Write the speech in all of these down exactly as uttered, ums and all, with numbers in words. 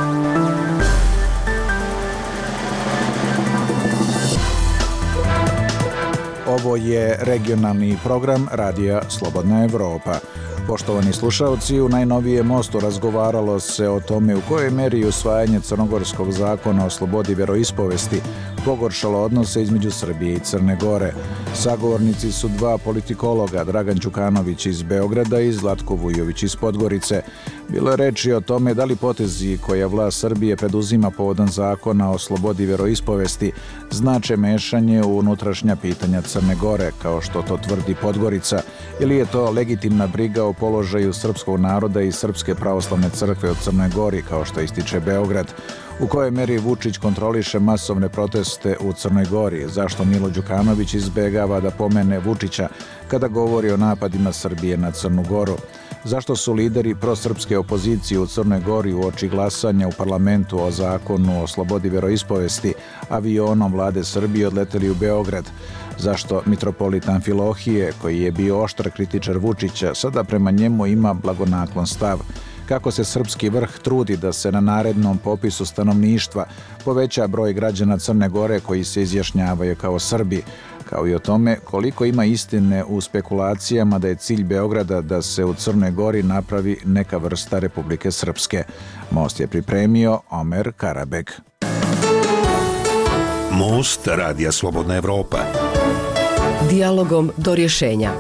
Ovo je regionalni program Radija Slobodna Evropa. Poštovani slušalci, u najnovijem Mostu razgovaralo se o tome u kojoj meri usvajanje crnogorskog zakona o slobodi vjeroispovesti pogoršalo odnose između Srbije i Crne Gore. Sagovornici su dva politikologa, Dragan Đukanović iz Beograda i Zlatko Vujović iz Podgorice. Bilo je reči o tome da li potezi koja vlast Srbije preduzima povodom zakona o slobodi vjeroispovesti znače mešanje u unutrašnja pitanja Crne Gore, kao što to tvrdi Podgorica, ili je to legitimna briga o položaju srpskog naroda i Srpske pravoslavne crkve u Crnoj Gori, kao što ističe Beograd. U kojoj meri Vučić kontroliše masovne proteste u Crnoj Gori? Zašto Milo Đukanović izbegava da pomene Vučića kada govori o napadima Srbije na Crnu Goru? Zašto su lideri prosrpske opozicije u Crnoj Gori uoči glasanja u parlamentu o zakonu o slobodi vjeroispovesti avionom vlade Srbije odleteli u Beograd? Zašto mitropolit Amfilohije, koji je bio oštar kritičar Vučića, sada prema njemu ima blagonaklon stav? Kako se srpski vrh trudi da se na narednom popisu stanovništva poveća broj građana Crne Gore koji se izjašnjavaju kao Srbi, kao i o tome koliko ima istine u spekulacijama da je cilj Beograda da se u Crnoj Gori napravi neka vrsta Republike Srpske. Most je pripremio Omer Karabeg. Most Radija Slobodna Evropa. Dijalogom do rješenja.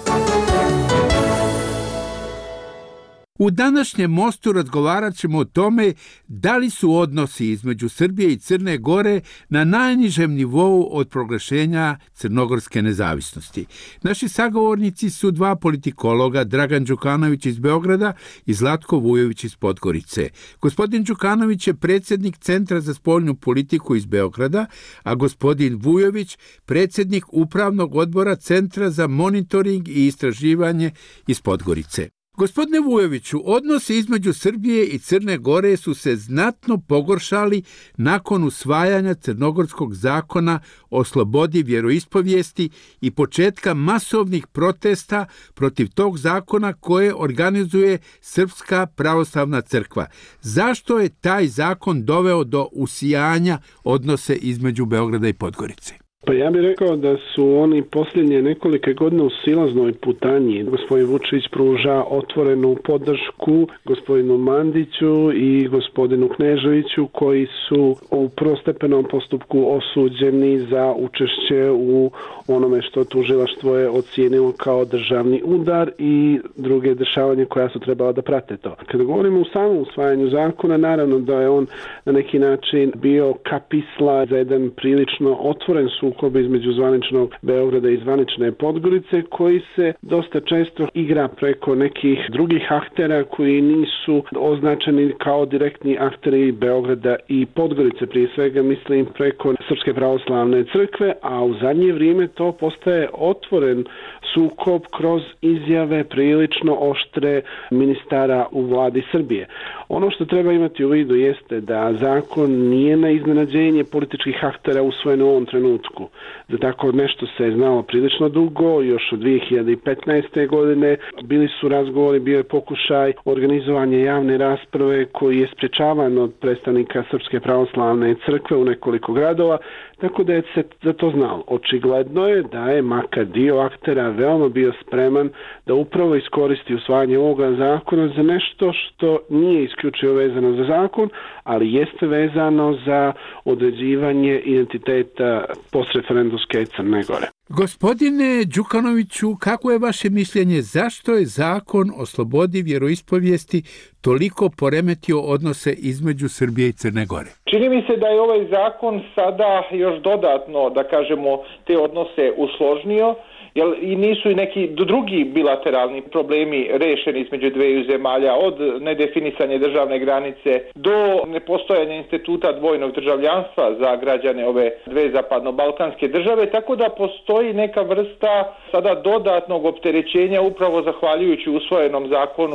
U današnjem Mostu razgovarat ćemo o tome da li su odnosi između Srbije i Crne Gore na najnižem nivou od proglašenja crnogorske nezavisnosti. Naši sagovornici su dva politikologa, Dragan Đukanović iz Beograda i Zlatko Vujović iz Podgorice. Gospodin Đukanović je predsjednik Centra za spoljnu politiku iz Beograda, a gospodin Vujović predsjednik Upravnog odbora Centra za monitoring i istraživanje iz Podgorice. Gospodine Vujoviću, odnosi između Srbije i Crne Gore su se znatno pogoršali nakon usvajanja crnogorskog zakona o slobodi vjeroispovijesti i početka masovnih protesta protiv tog zakona koje organizuje Srpska pravoslavna crkva. Zašto je taj zakon doveo do usijanja odnose između Beograda i Podgorice? Pa ja bih rekao da su oni posljednje nekolike godine u silaznoj putanji. Gospodin Vučić pruža otvorenu podršku gospodinu Mandiću i gospodinu Kneževiću, koji su u prvostepenom postupku osuđeni za učešće u onome što tužilaštvo je ocijenilo kao državni udar i druge dešavanje koja su trebala da prate to. Kada govorimo o samom usvajanju zakona, naravno da je on na neki način bio kapisla za jedan prilično otvoren sukob između zvaničnog Beograda i zvanične Podgorice, koji se dosta često igra preko nekih drugih aktera koji nisu označeni kao direktni akteri Beograda i Podgorice. Prije svega mislim preko Srpske pravoslavne crkve, a u zadnje vrijeme to postaje otvoren sukob kroz izjave prilično oštre ministara u vladi Srbije. Ono što treba imati u vidu jeste da zakon nije na iznenađenje političkih aktera usvojen u ovom trenutku. Za tako nešto se je znalo prilično dugo, još od dvije hiljade petnaeste. godine bili su razgovori, bio je pokušaj organizovanja javne rasprave koji je sprečavan od predstavnika Srpske pravoslavne crkve u nekoliko gradova, tako da je se za to znalo. Očigledno je da je makar dio aktera veoma bio spreman da upravo iskoristi usvajanje ovoga zakona za nešto što nije isključivo vezano za zakon, ali jeste vezano za određivanje identiteta postreferendumske Crne Gore. Gospodine Đukanoviću, kako je vaše mišljenje, zašto je zakon o slobodi vjeroispovijesti toliko poremetio odnose između Srbije i Crne Gore? Čini mi se da je ovaj zakon sada još dodatno, da kažemo, te odnose usložnio, jer i nisu i neki drugi bilateralni problemi rešeni između dveju zemalja, od nedefinisanja državne granice do nepostojanja instituta dvojnog državljanstva za građane ove dve zapadno-balkanske države, tako da postoji neka vrsta sada dodatnog opterećenja upravo zahvaljujući usvojenom zakonu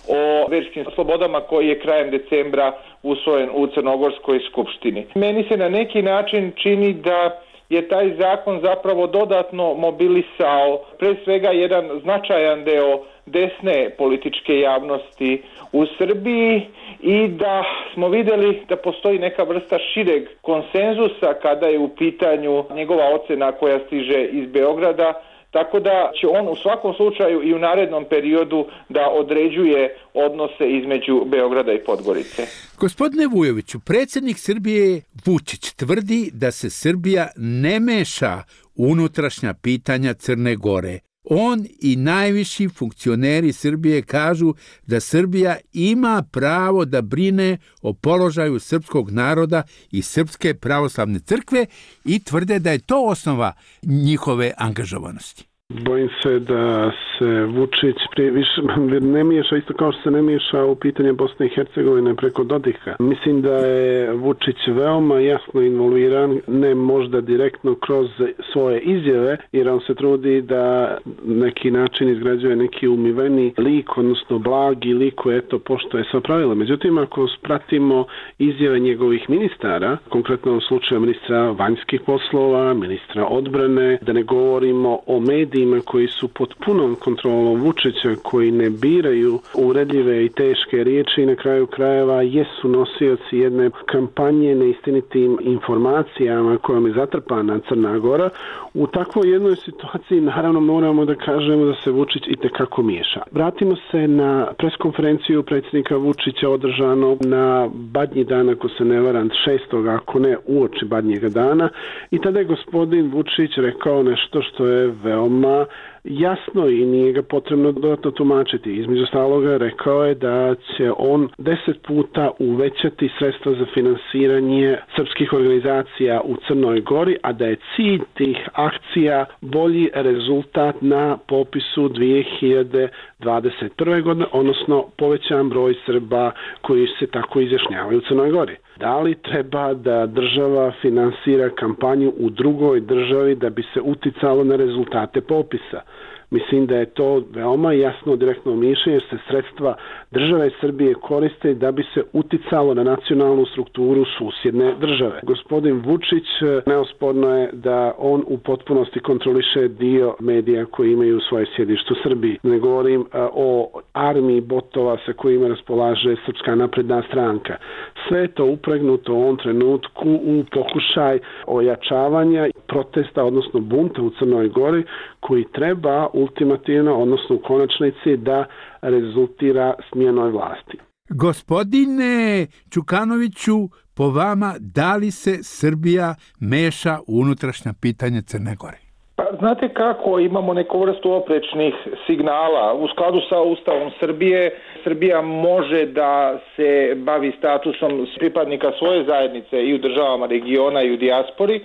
o verskim slobodama koji je krajem decembra usvojen u Crnogorskoj skupštini. Meni se na neki način čini da je taj zakon zapravo dodatno mobilisao pre svega jedan značajan deo desne političke javnosti u Srbiji i da smo vidjeli da postoji neka vrsta šireg konsenzusa kada je u pitanju njegova ocena koja stiže iz Beograda, tako da će on u svakom slučaju i u narednom periodu da određuje odnose između Beograda i Podgorice. Gospodine Vujoviću, predsjednik Srbije Vučić tvrdi da se Srbija ne meša u unutrašnja pitanja Crne Gore. On i najviši funkcioneri Srbije kažu da Srbija ima pravo da brine o položaju srpskog naroda i Srpske pravoslavne crkve i tvrde da je to osnova njihove angažovanosti. Bojim se da se Vučić prije više ne miješa isto kao što se ne miješa u pitanje Bosne i Hercegovine preko Dodika. Mislim da je Vučić veoma jasno involviran, ne možda direktno kroz svoje izjave, jer on se trudi da neki način izgrađuje neki umiveni lik, odnosno blagi lik koji eto poštuje sva pravila. Međutim, ako spratimo izjave njegovih ministara, konkretno u slučaju ministra vanjskih poslova, ministra odbrane, da ne govorimo o medijima koji su pod punom kontrolom Vučića, koji ne biraju uvredljive i teške riječi i na kraju krajeva jesu nosioci jedne kampanje neistinitim informacijama kojom je zatrpana Crna Gora. U takvoj jednoj situaciji naravno moramo da kažemo da se Vučić itekako miješa. Vratimo se na preskonferenciju predsjednika Vučića održano na Badnji dan, ako se ne varam, šestog ako ne uoči Badnjega dana, i tada je gospodin Vučić rekao nešto što je veoma jasno i nije ga potrebno dodatno tumačiti. Između ostaloga rekao je da će on deset puta uvećati sredstva za finansiranje srpskih organizacija u Crnoj Gori, a da je cilj tih akcija bolji rezultat na popisu dvije hiljade dvadeset prve. godine, odnosno povećan broj Srba koji se tako izjašnjavaju u Crnoj Gori. Da li treba da država finansira kampanju u drugoj državi da bi se uticalo na rezultate popisa? Mislim da je to veoma jasno direktno mišljenje, jer se sredstva države Srbije koriste da bi se uticalo na nacionalnu strukturu susjedne države. Gospodin Vučić, neosporno je da on u potpunosti kontroliše dio medija koji imaju svoje sjedište u Srbiji. Ne govorim o armiji botova sa kojima raspolaže Srpska napredna stranka. Sve je to upregnuto u ovom trenutku u pokušaj ojačavanja protesta, odnosno bunta u Crnoj Gori, koji treba ultimativno, odnosno u konačnici, da rezultira smjenoj vlasti. Gospodine Čukanoviću, po vama, da li se Srbija meša u unutrašnja pitanja Crne Gore? Pa, znate kako, imamo neku vrstu oprečnih signala. U skladu sa Ustavom Srbije, Srbija može da se bavi statusom pripadnika svoje zajednice i u državama regiona i u dijaspori,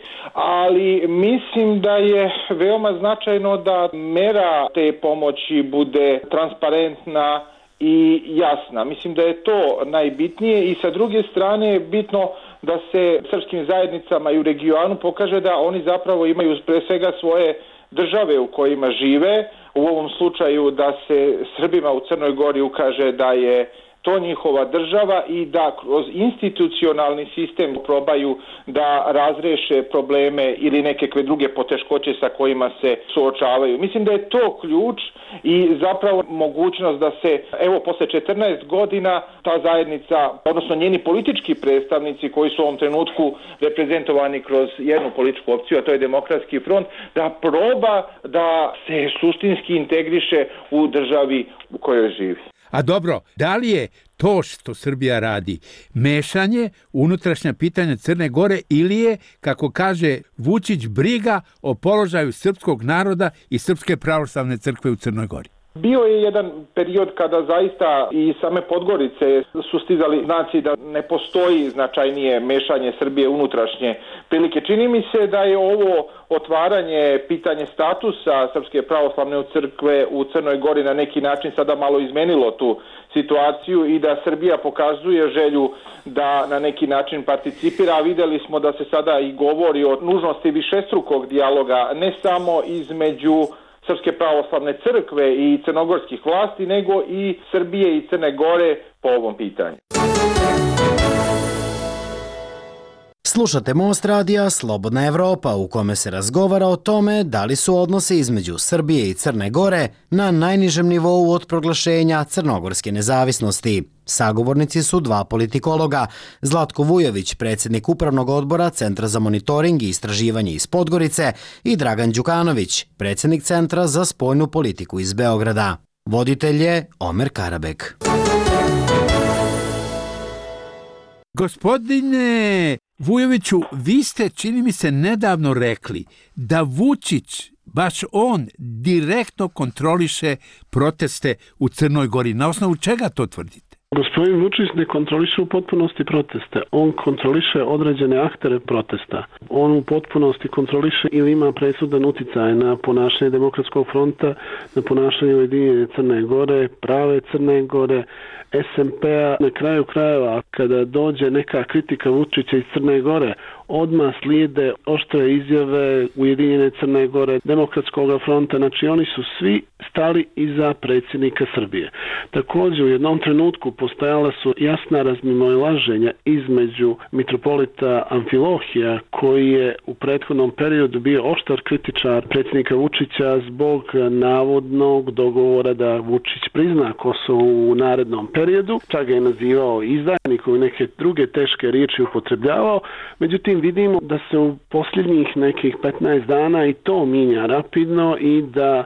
ali mislim da je veoma značajno da mera te pomoći bude transparentna i jasna. Mislim da je to najbitnije i sa druge strane je bitno da se srpskim zajednicama i u regionu pokaže da oni zapravo imaju pre svega svoje države u kojima žive. U ovom slučaju da se Srbima u Crnoj Gori ukaže da je to njihova država i da kroz institucionalni sistem probaju da razreše probleme ili nekakve druge poteškoće sa kojima se suočavaju. Mislim da je to ključ i zapravo mogućnost da se, evo, posle četrnaest godina ta zajednica, odnosno njeni politički predstavnici koji su u ovom trenutku reprezentovani kroz jednu političku opciju, a to je Demokratski front, da proba da se suštinski integriše u državi u kojoj živi. A dobro, da li je to što Srbija radi mešanje u unutrašnja pitanja Crne Gore ili je, kako kaže Vučić, briga o položaju srpskog naroda i Srpske pravoslavne crkve u Crnoj Gori? Bio je jedan period kada zaista i same Podgorice su stizali znaci da ne postoji značajnije mešanje Srbije unutrašnje prilike. Čini mi se da je ovo otvaranje, pitanje statusa Srpske pravoslavne crkve u Crnoj Gori na neki način sada malo izmenilo tu situaciju i da Srbija pokazuje želju da na neki način participira. A videli smo da se sada i govori o nužnosti višestrukog dijaloga, ne samo između Srpske pravoslavne crkve i crnogorskih vlasti, nego i Srbije i Crne Gore po ovom pitanju. Slušate Most radija Slobodna Evropa, u kome se razgovara o tome da li su odnosi između Srbije i Crne Gore na najnižem nivou od proglašenja crnogorske nezavisnosti. Sagovornici su dva politikologa, Zlatko Vujović, predsjednik Upravnog odbora Centra za monitoring i istraživanje iz Podgorice, i Dragan Đukanović, predsjednik Centra za spoljnu politiku iz Beograda. Voditelj je Omer Karabek. Gospodine Vujoviću, vi ste, čini mi se, nedavno rekli da Vučić, baš on, direktno kontroliše proteste u Crnoj Gori. Na osnovu čega to tvrdite? Gospodin Vučić ne kontroliše u potpunosti proteste. On kontroliše određene aktere protesta. On u potpunosti kontroliše ili ima presudan uticaj na ponašanje Demokratskog fronta, na ponašanje Ujedinjene Crne Gore, Prave Crne Gore, es em pe-a. Na kraju krajeva, kada dođe neka kritika Vučića iz Crne Gore, odmah slijede oštre izjave Ujedinjene Crne Gore, Demokratskog fronta, znači oni su svi stali iza predsjednika Srbije. Također u jednom trenutku postojala su jasna razmimoilaženja između mitropolita Amfilohija, koji je u prethodnom periodu bio oštar kritičar predsjednika Vučića zbog navodnog dogovora da Vučić prizna Kosovo u narednom periodu. Čak ga je nazivao izdajnikom i neke druge teške riječi upotrebljavao. Međutim, vidimo da se u posljednjih nekih petnaest dana i to mijenja rapidno i da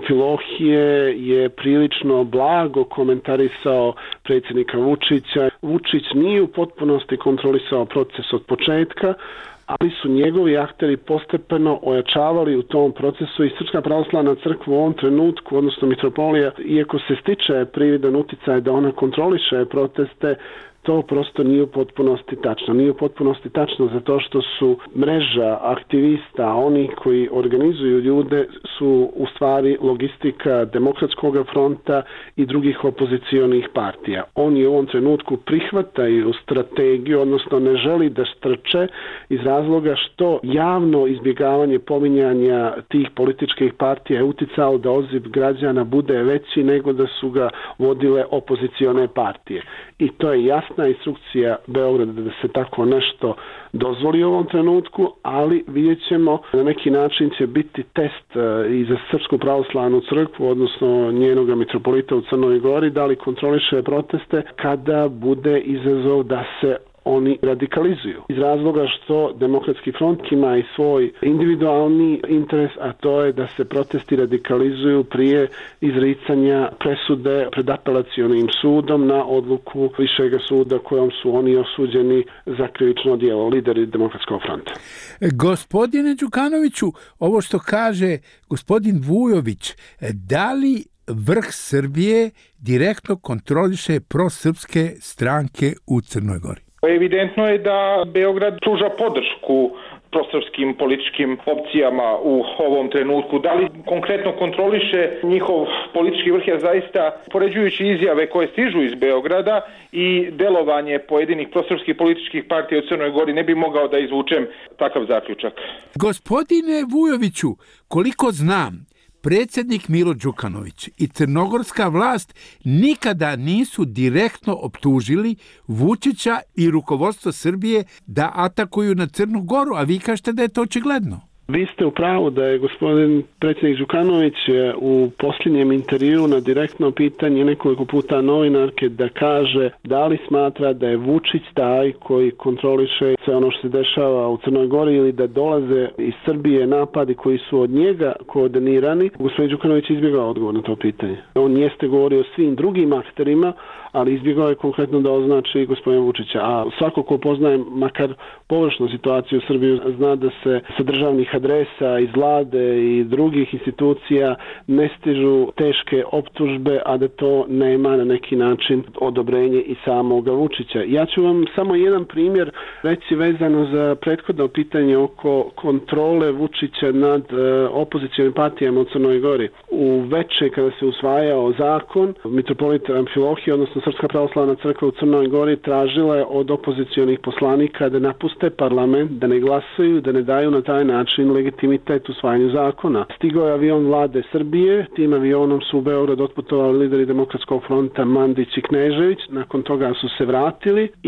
Amfilohije je prilično blago komentarisao predsjednika Vučića. Vučić nije u potpunosti kontrolisao proces od početka, ali su njegovi akteri postepeno ojačavali u tom procesu i Srpska pravoslavna crkva u ovom trenutku, odnosno mitropolija, iako se stiče prividan uticaj da ona kontroliše proteste, to prosto nije u potpunosti tačno. Nije u potpunosti tačno zato što su mreža aktivista, oni koji organizuju ljude, su u stvari logistika Demokratskog fronta i drugih opozicionih partija. Oni u ovom trenutku prihvataju strategiju, odnosno ne želi da strče iz razloga što javno izbjegavanje pominjanja tih političkih partija je uticalo da odziv građana bude veći nego da su ga vodile opozicione partije. I to je jasna instrukcija Beograda da se tako nešto dozvoli u ovom trenutku, ali vidjet ćemo, na neki način će biti test i za Srpsku pravoslavnu crkvu, odnosno njenog mitropolita u Crnoj Gori, da li kontroliše proteste kada bude izazov da se oni radikalizuju. Iz razloga što Demokratski front ima i svoj individualni interes, a to je da se protesti radikalizuju prije izricanja presude pred apelacionim sudom na odluku višega suda kojom su oni osuđeni za krivično djelo, lideri Demokratskog fronta. Gospodine Đukanoviću, ovo što kaže gospodin Vujović, da li vrh Srbije direktno kontroliše prosrpske stranke u Crnoj Gori? Evidentno je da Beograd pruža podršku prosrpskim političkim opcijama u ovom trenutku. Da li konkretno kontroliše njihov politički vrh, je zaista, poređujući izjave koje stižu iz Beograda i delovanje pojedinih prosrpskih političkih partija u Crnoj Gori, ne bi mogao da izvučem takav zaključak. Gospodine Vujoviću, koliko znam, predsjednik Milo Đukanović i crnogorska vlast nikada nisu direktno optužili Vučića i rukovodstvo Srbije da atakuju na Crnu Goru, a vi kažete da je to očigledno. Vi ste u pravu da je gospodin predsjednik Đukanović u posljednjem intervjuu na direktno pitanje nekoliko puta novinarke da kaže da li smatra da je Vučić taj koji kontroliše sve ono što se dešava u Crnoj Gori ili da dolaze iz Srbije napadi koji su od njega koordinirani. Gospodin Đukanović izbjegao odgovor na to pitanje. On jeste govorio o svim drugim akterima, ali izbjegao je konkretno da označi gospodina Vučića. A svako ko poznaje makar površnu situaciju u Srbiji zna da se sa državnih adresa iz vlade i drugih institucija ne stižu teške optužbe, a da to nema na neki način odobrenje i samoga Vučića. Ja ću vam samo jedan primjer reći vezano za prethodno pitanje oko kontrole Vučića nad uh, opozicionim partijama u Crnoj Gori. U veče kada se usvajao zakon, mitropolit Amfilohije, odnosno Srpska pravoslavna crkva u Crnoj Gori, tražila je od opozicionih poslanika da napuste parlament, da ne glasaju, da ne daju na taj način legitimitet usvajanju zakona. Stigao je avion vlade Srbije, tim avionom su u Beograd otputovali lideri Demokratskog fronta Mandić i Knežević, nakon toga su se vratili i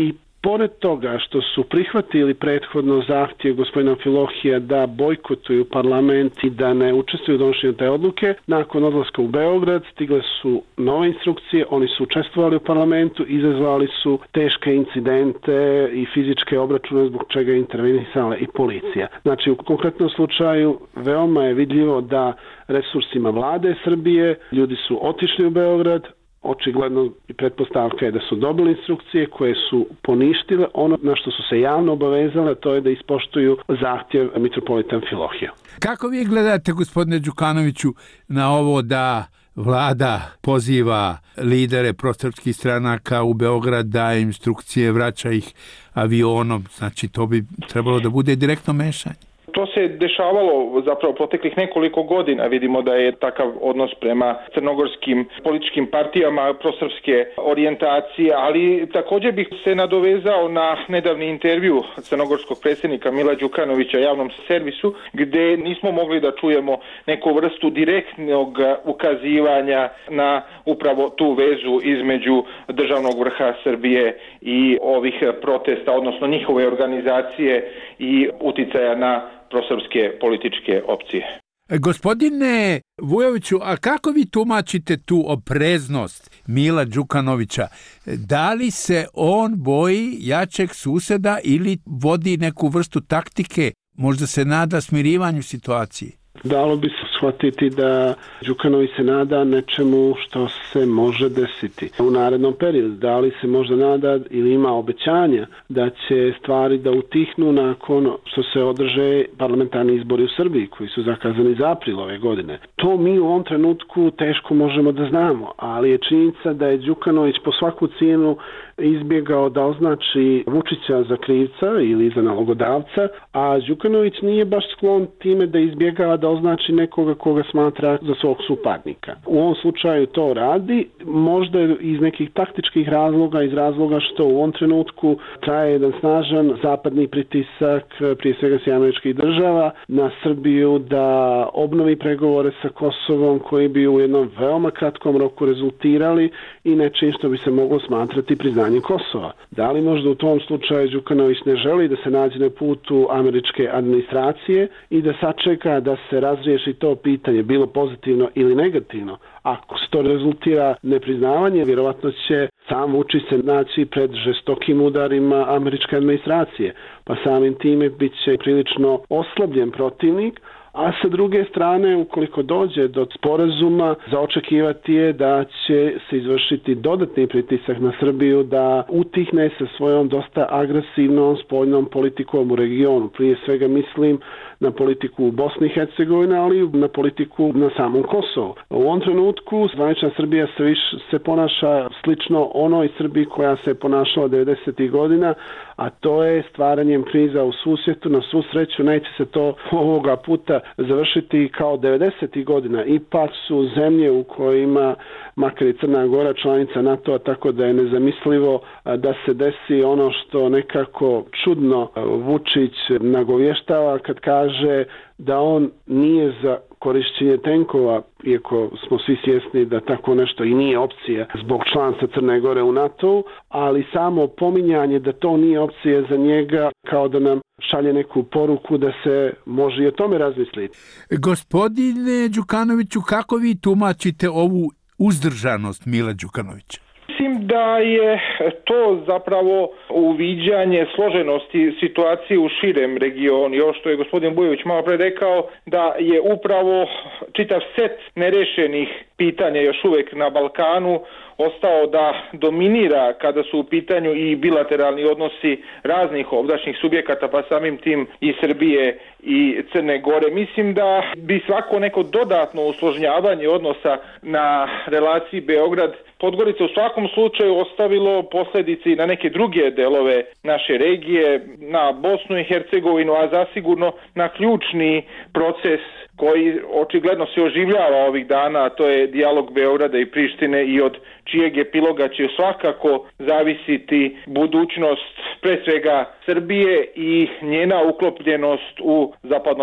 pored toga što su prihvatili prethodno zahtjev gospodina Amfilohija da bojkotuju parlament i da ne učestvuju u donošenju te odluke, nakon odlaska u Beograd stigle su nove instrukcije, oni su učestvovali u parlamentu, izazvali su teške incidente i fizičke obračune zbog čega je intervenisala i policija. Znači, u konkretnom slučaju veoma je vidljivo da resursima vlade Srbije ljudi su otišli u Beograd, očigledno i pretpostavka je da su dobili instrukcije koje su poništile ono na što su se javno obavezale, to je da ispoštuju zahtjev mitropolita Amfilohija. Kako vi gledate, gospodine Đukanoviću, na ovo da vlada poziva lidere prosrpskih stranaka u Beograd, daje instrukcije, vraća ih avionom, znači to bi trebalo da bude direktno mešanje? To se dešavalo zapravo proteklih nekoliko godina. Vidimo da je takav odnos prema crnogorskim političkim partijama prosrpske orijentacije, ali također bih se nadovezao na nedavni intervju crnogorskog predsjednika Mila Đukanovića javnom servisu, gdje nismo mogli da čujemo neku vrstu direktnog ukazivanja na upravo tu vezu između državnog vrha Srbije i ovih protesta, odnosno njihove organizacije i uticaja na prosrpske političke opcije. Gospodine Vujoviću, a kako vi tumačite tu opreznost Mila Đukanovića? Da li se on boji jačeg suseda ili vodi neku vrstu taktike, možda se nada smirivanju situacije? Dalo bi se shvatiti da Đukanović se nada nečemu što se može desiti u narednom periodu. Da li se možda nada ili ima obećanja da će stvari da utihnu nakon što se održe parlamentarni izbori u Srbiji koji su zakazani za april ove godine. To mi u ovom trenutku teško možemo da znamo, ali je činjenica da je Đukanović po svaku cijenu izbjegao da označi Vučića za krivca ili za nalogodavca, a Đukanović nije baš sklon time da izbjegava da označi nekoga koga smatra za svog suparnika. U ovom slučaju to radi, možda iz nekih taktičkih razloga, iz razloga što u ovom trenutku traje jedan snažan zapadni pritisak, prije svega s američkih država, na Srbiju da obnovi pregovore sa Kosovom koji bi u jednom veoma kratkom roku rezultirali i nečim što bi se moglo smatrati priznanjem Kosova. Da li možda u tom slučaju Đukanović ne želi da se nađe na putu američke administracije i da sačeka da se razriješi to pitanje, bilo pozitivno ili negativno? Ako se to rezultira nepriznavanje, vjerovatno će sam Vučić se naći pred žestokim udarima američke administracije, pa samim time bit će prilično oslabljen protivnik, a sa druge strane, ukoliko dođe do sporazuma, za očekivati je da će se izvršiti dodatni pritisak na Srbiju da utihne sa svojom dosta agresivnom spoljnom politikom u regionu. Prije svega mislim na politiku u Bosni i Hercegovini, ali i na politiku na samom Kosovu. U ovom trenutku zvanična Srbija se, viš, se ponaša slično onoj Srbiji koja se ponašala devedesetih godina, a to je stvaranjem kriza u susjetu. Na svu sreću neće se to ovoga puta završiti kao devedesetih godina. Ipak su zemlje u kojima, makar i Crna Gora, članica NATO-a, tako da je nezamislivo da se desi ono što nekako čudno Vučić nagovještava kad kaže da on nije za korišćenje tenkova, iako smo svi svjesni da tako nešto i nije opcija zbog članstva Crne Gore u NATO-u, ali samo pominjanje da to nije opcija za njega kao da nam šalje neku poruku da se može i o tome razmisliti. Gospodine Đukanoviću, kako vi tumačite ovu uzdržanost Mila Đukanovića? Mislim da je to zapravo uviđanje složenosti situacije u širem regionu. I ovo što je gospodin Bujović malo pre rekao, da je upravo čitav set nerešenih pitanja još uvijek na Balkanu ostao da dominira kada su u pitanju i bilateralni odnosi raznih ovdašnjih subjekata, pa samim tim i Srbije i Crne Gore. Mislim da bi svako neko dodatno usložnjavanje odnosa na relaciji Beograd Podgorica u svakom slučaju ostavilo posljedice i na neke druge delove naše regije, na Bosnu i Hercegovinu, a zasigurno na ključni proces koji očigledno se oživljava ovih dana, a to je dijalog Beograda i Prištine i od čijeg epiloga će svakako zavisiti budućnost pre svega Srbije i njena uklopljenost u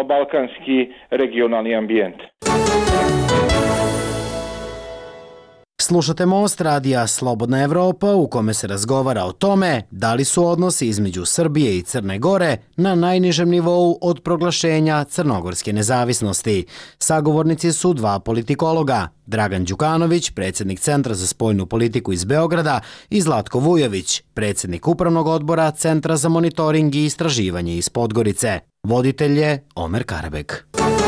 zapadnobalkanski regionalni ambijent. Slušate Most radija Slobodna Evropa u kome se razgovara o tome da li su odnosi između Srbije i Crne Gore na najnižem nivou od proglašenja crnogorske nezavisnosti. Sagovornici su dva politikologa, Dragan Đukanović, predsjednik Centra za spoljnu politiku iz Beograda, i Zlatko Vujović, predsjednik Upravnog odbora Centra za monitoring i istraživanje iz Podgorice. Voditelj je Omer Karabek.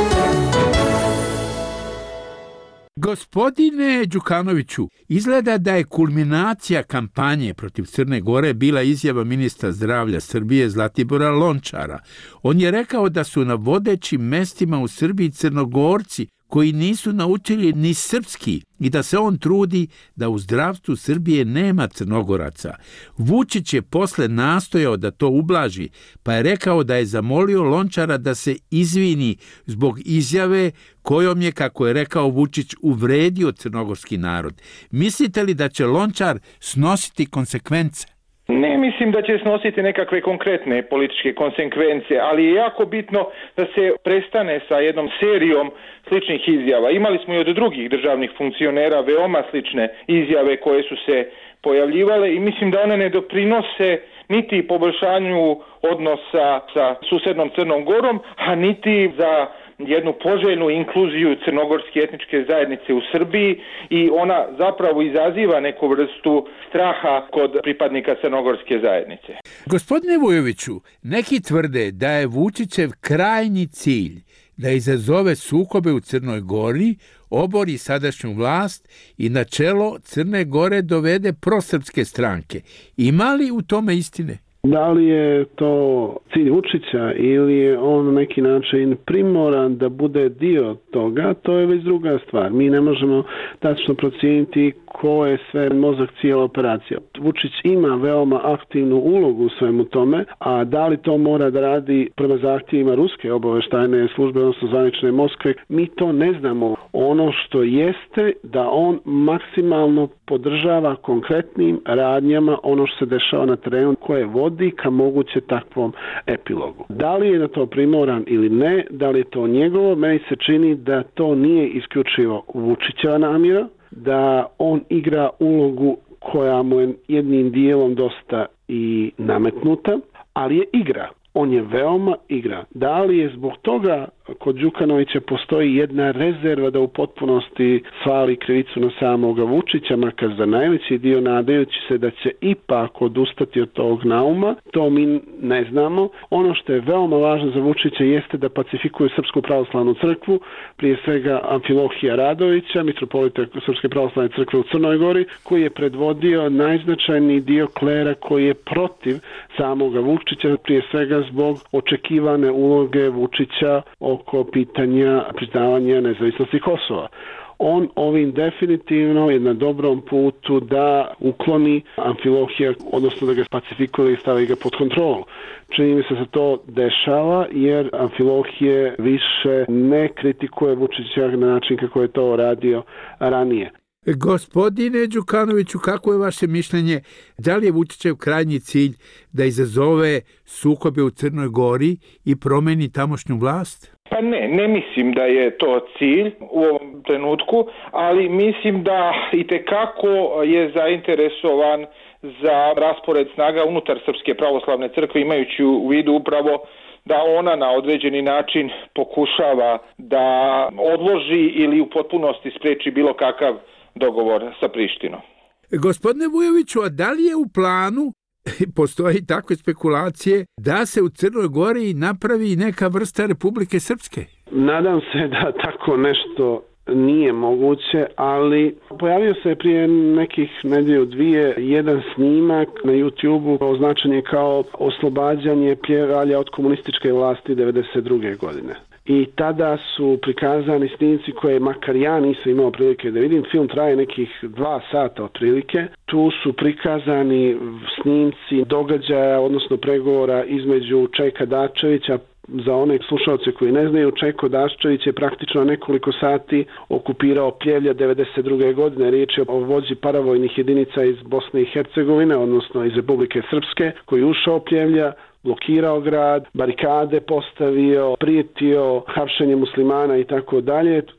Gospodine Đukanoviću, izgleda da je kulminacija kampanje protiv Crne Gore bila izjava ministra zdravlja Srbije Zlatibora Lončara. On je rekao da su na vodećim mestima u Srbiji Crnogorci koji nisu naučili ni srpski i da se on trudi da u zdravstvu Srbije nema Crnogoraca. Vučić je posle nastojao da to ublaži, pa je rekao da je zamolio Lončara da se izvini zbog izjave kojom je, kako je rekao Vučić, uvredio crnogorski narod. Mislite li da će Lončar snositi konsekvence? Ne mislim da će snositi nekakve konkretne političke konsekvence, ali je jako bitno da se prestane sa jednom serijom sličnih izjava. Imali smo i od drugih državnih funkcionera veoma slične izjave koje su se pojavljivale i mislim da one ne doprinose niti poboljšanju odnosa sa susednom Crnom Gorom, a niti za jednu poželjnu inkluziju crnogorske etničke zajednice u Srbiji i ona zapravo izaziva neku vrstu straha kod pripadnika crnogorske zajednice. Gospodine Vujoviću, neki tvrde da je Vučićev krajnji cilj da izazove sukobe u Crnoj Gori, obori sadašnju vlast i na čelo Crne Gore dovede prosrpske stranke. Ima li u tome istine? Da li je to cilj Vučića ili je on na neki način primoran da bude dio toga, to je već druga stvar. Mi ne možemo tačno procijeniti ko je sve mozak cijela operacija. Vučić ima veoma aktivnu ulogu u svemu tome, a da li to mora da radi prema zahtjevima ruske obavještajne službe, odnosno zvanične Moskve, mi to ne znamo. Ono što jeste da on maksimalno podržava konkretnim radnjama ono što se dešava na terenu koje vodi ka moguće takvom epilogu. Da li je na to primoran ili ne, da li je to njegovo, meni se čini da to nije isključivo Vučićeva namjera, da on igra ulogu koja mu je jednim dijelom dosta i nametnuta, ali je igra. On je veoma igra. Da li je zbog toga kod Đukanovića postoji jedna rezerva da u potpunosti svali krivicu na samoga Vučića, makar za najveći dio nadajući se da će ipak odustati od tog nauma, to mi ne znamo. Ono što je veoma važno za Vučića jeste da pacifikuje Srpsku pravoslavnu crkvu, prije svega Amfilohija Radovića, mitropolita Srpske pravoslavne crkve u Crnoj Gori, koji je predvodio najznačajniji dio klera koji je protiv samoga Vučića, prije svega zbog očekivane uloge Vučića oko pitanja priznavanja nezavisnosti Kosova. On ovim definitivno je na dobrom putu da ukloni Amfilohija, odnosno da ga pacifikuje i stavi ga pod kontrolu. Čini mi se da to dešava jer Amfilohije više ne kritikuje Vučića na način kako je to radio ranije. Gospodine Đukanoviću, kako je vaše mišljenje? Da li je Vučićev krajnji cilj da izazove sukobe u Crnoj Gori i promeni tamošnju vlast? Pa ne, ne mislim da je to cilj u ovom trenutku, ali mislim da itekako je zainteresovan za raspored snaga unutar Srpske pravoslavne crkve, imajući u vidu upravo da ona na određeni način pokušava da odloži ili u potpunosti spreči bilo kakav dogovor sa Prištinom. Gospodine Vujoviću, a da li je u planu, postoji takve spekulacije, da se u Crnoj Gori napravi neka vrsta Republike Srpske? Nadam se da tako nešto nije moguće, ali pojavio se prije nekih nedjelju dvije jedan snimak na YouTube-u označen je kao oslobađanje Pljevalja od komunističke vlasti devedeset druge godine. I tada su prikazani snimci koje makar ja nisam imao prilike da vidim. Film traje nekih dva sata otprilike. Tu su prikazani snimci događaja, odnosno pregovora između Čeka Dačevića. Za one slušalce koji ne znaju, Čeko Daščević je praktično nekoliko sati okupirao Pljevlja devedeset druge godine. Riječ je o vođi paravojnih jedinica iz Bosne i Hercegovine, odnosno iz Republike Srpske, koji je ušao Pljevlja, blokirao grad, barikade postavio, prijetio hapšenje muslimana i tako dalje.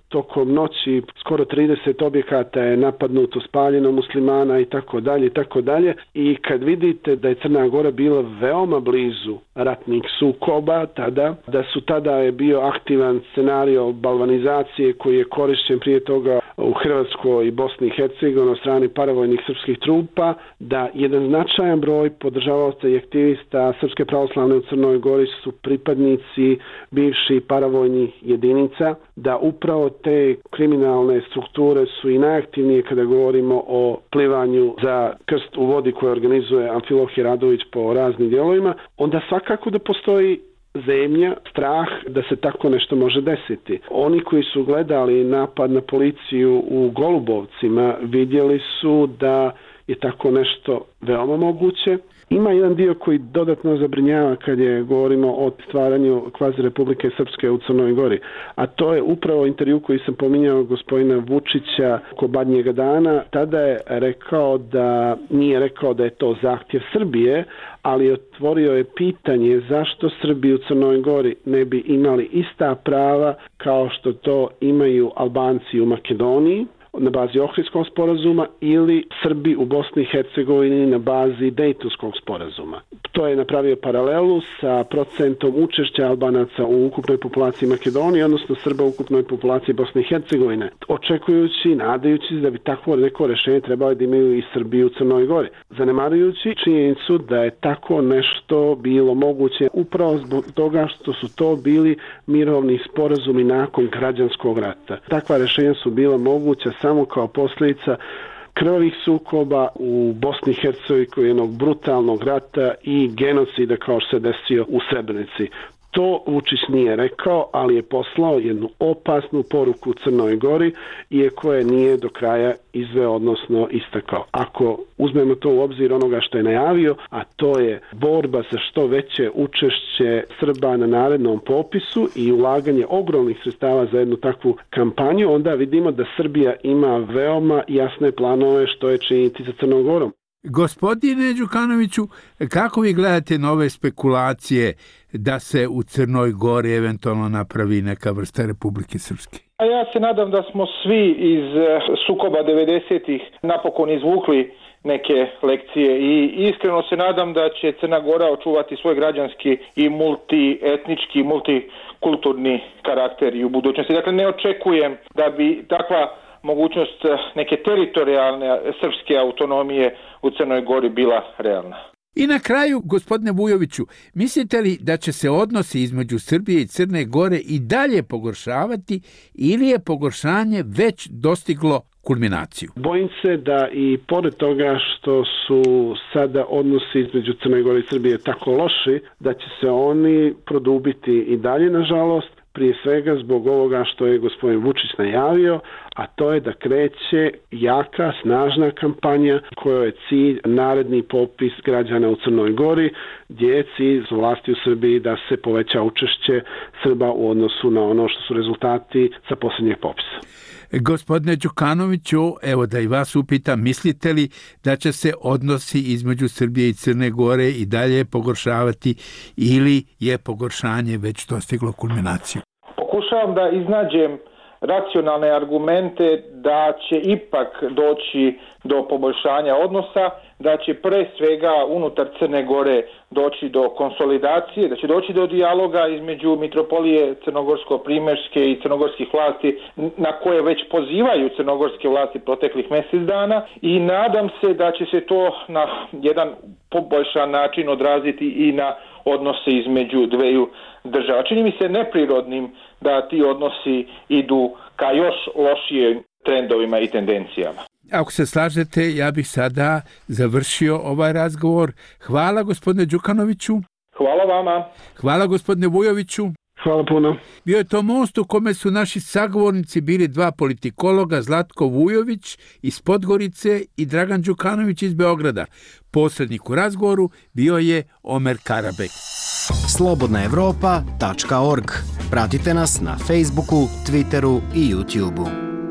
tokom noći skoro trideset objekata je napadnuto, spaljeno muslimana i tako dalje i tako dalje. I kad vidite da je Crna Gora bila veoma blizu ratnih sukoba tada, da su tada je bio aktivan scenario balvanizacije koji je korišćen prije toga u Hrvatskoj i Bosni i Hercegovini od strane paravojnih srpskih trupa, da jedan značajan broj podržavaoca i aktivista Srpske pravoslavne u Crnoj Gori su pripadnici bivših paravojnih jedinica, da upravo te kriminalne strukture su i najaktivnije kada govorimo o plivanju za krst u vodi koje organizuje Amfilohije Radović po raznim dijelovima, onda svakako da postoji zemlja, strah da se tako nešto može desiti. Oni koji su gledali napad na policiju u Golubovcima vidjeli su da je tako nešto veoma moguće. Ima jedan dio koji dodatno zabrinjava kad je govorimo o stvaranju kvazi Republike Srpske u Crnoj Gori, a to je upravo intervju koji sam pominjao gospodina Vučića oko Badnjega dana. Tada je rekao da, nije rekao da je to zahtjev Srbije, ali otvorio je pitanje zašto Srbi u Crnoj Gori ne bi imali ista prava kao što to imaju Albanci u Makedoniji na bazi Ohridskog sporazuma ili Srbi u Bosni i Hercegovini na bazi Dejtonskog sporazuma. To je napravio paralelu sa procentom učešća Albanaca u ukupnoj populaciji Makedonije, odnosno Srba u ukupnoj populaciji Bosne i Hercegovine, očekujući, nadajući da bi takvo neko rešenje trebalo da imaju i Srbi u Crnoj Gori, zanemarujući činjenicu da je tako nešto bilo moguće upravo zbog toga što su to bili mirovni sporazumi nakon građanskog rata. Takva rešenja su bila moguća samo kao posljedica krvavih sukoba u Bosni i Hercegovini, jednog brutalnog rata i genocida kao što se desio u Srebrenici. To Vučić nije rekao, ali je poslao jednu opasnu poruku Crnoj Gori, iako je nije do kraja izveo, odnosno istakao. Ako uzmemo to u obzir onoga što je najavio, a to je borba za što veće učešće Srba na narednom popisu i ulaganje ogromnih sredstava za jednu takvu kampanju, onda vidimo da Srbija ima veoma jasne planove što je činiti sa Crnom Gorom. Gospodine Đukanoviću, kako vi gledate nove spekulacije da se u Crnoj Gori eventualno napravi neka vrsta Republike Srpske? A ja se nadam da smo svi iz sukoba devedesetih napokon izvukli neke lekcije i iskreno se nadam da će Crna Gora očuvati svoj građanski i multietnički, multikulturni karakter i u budućnosti. Dakle, ne očekujem da bi takva mogućnost neke teritorijalne srpske autonomije u Crnoj Gori bila realna. I na kraju, gospodine Vujoviću, mislite li da će se odnosi između Srbije i Crne Gore i dalje pogoršavati ili je pogoršanje već dostiglo kulminaciju? Bojim se da i pored toga što su sada odnosi između Crne Gore i Srbije tako loši, da će se oni produbiti i dalje, nažalost, prije svega zbog ovoga što je gospodin Vučić najavio, a to je da kreće jaka, snažna kampanja kojoj je cilj naredni popis građana u Crnoj Gori, gdje je cilj vlasti u Srbiji da se poveća učešće Srba u odnosu na ono što su rezultati sa posljednjeg popisa. Gospodine Đukanoviću, evo da i vas upitam, mislite li da će se odnosi između Srbije i Crne Gore i dalje pogoršavati ili je pogoršanje već dostiglo kulminaciju? Pokušavam da iznađem racionalne argumente da će ipak doći do poboljšanja odnosa, da će pre svega unutar Crne Gore doći do konsolidacije, da će doći do dijaloga između mitropolije crnogorsko-primerske i crnogorskih vlasti na koje već pozivaju crnogorske vlasti proteklih mjesec dana i nadam se da će se to na jedan poboljšan način odraziti i na odnose između dveju država. Čini mi se neprirodnim da ti odnosi idu ka još lošijim trendovima i tendencijama. Ako se slažete, ja bih sada završio ovaj razgovor. Hvala gospodine Đukanoviću. Hvala vama. Hvala gospodine Vujoviću. Hvala puno. Bio je to most u kome su naši sagovornici bili dva politikologa, Zlatko Vujović iz Podgorice i Dragan Đukanović iz Beograda. Posrednik u razgovoru bio je Omer Karabek. slobodna evropa tačka org. Pratite nas na Facebooku, Twitteru i YouTubeu.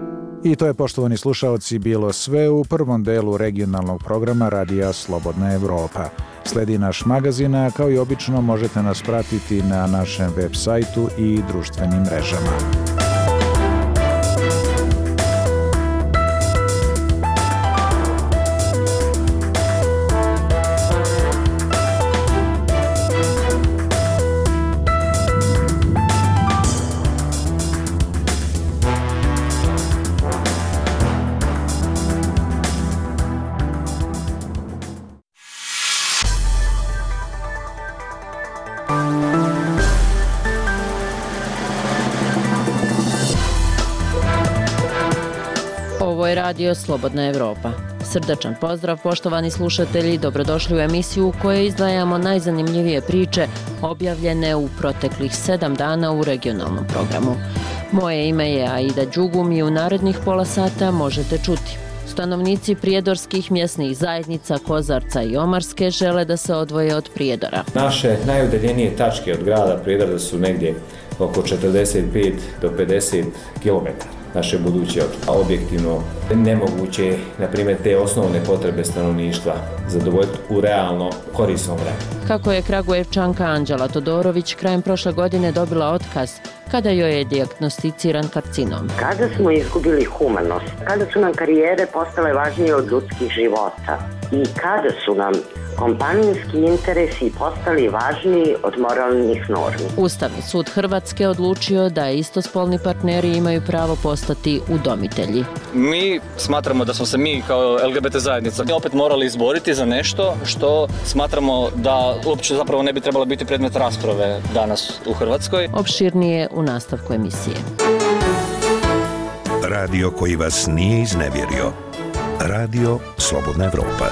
I to je, poštovani slušaoci, bilo sve u prvom delu regionalnog programa Radija Slobodna Evropa. Sledi naš magazin, a kao i obično možete nas pratiti na našem web sajtu i društvenim mrežama. je radio Slobodna Evropa. Srdačan pozdrav, poštovani slušatelji, dobrodošli u emisiju u kojoj izdvajamo najzanimljivije priče objavljene u proteklih sedam dana u regionalnom programu. Moje ime je Aida Đugum i u narednih pola sata možete čuti. Stanovnici prijedorskih mjesnih zajednica Kozarca i Omarske žele da se odvoje od Prijedora. Naše najudaljenije tačke od grada Prijedora su negdje oko četrdeset pet do pedeset kilometara naše buduće opštine. Objektivno nemoguće je, na primjer, te osnovne potrebe stanovništva zadovoljiti u realno korisnom vremenu. Kako je Kragujevčanka Anđela Todorović krajem prošle godine dobila otkaz kada joj je dijagnosticiran karcinom. Kada smo izgubili humanost, kada su nam karijere postale važnije od ljudskih života i kada su nam kompanijski interesi postali važniji od moralnih normi. Ustavni sud Hrvatske odlučio da istospolni partneri imaju pravo postati udomitelji. Mi smatramo da smo se mi kao L G B T zajednica opet morali izboriti za nešto što smatramo da uopće zapravo ne bi trebalo biti predmet rasprave danas u Hrvatskoj. Opširnije u nastavku emisije. Radio koji vas nije iznevjerio. Radio Slobodna Evropa.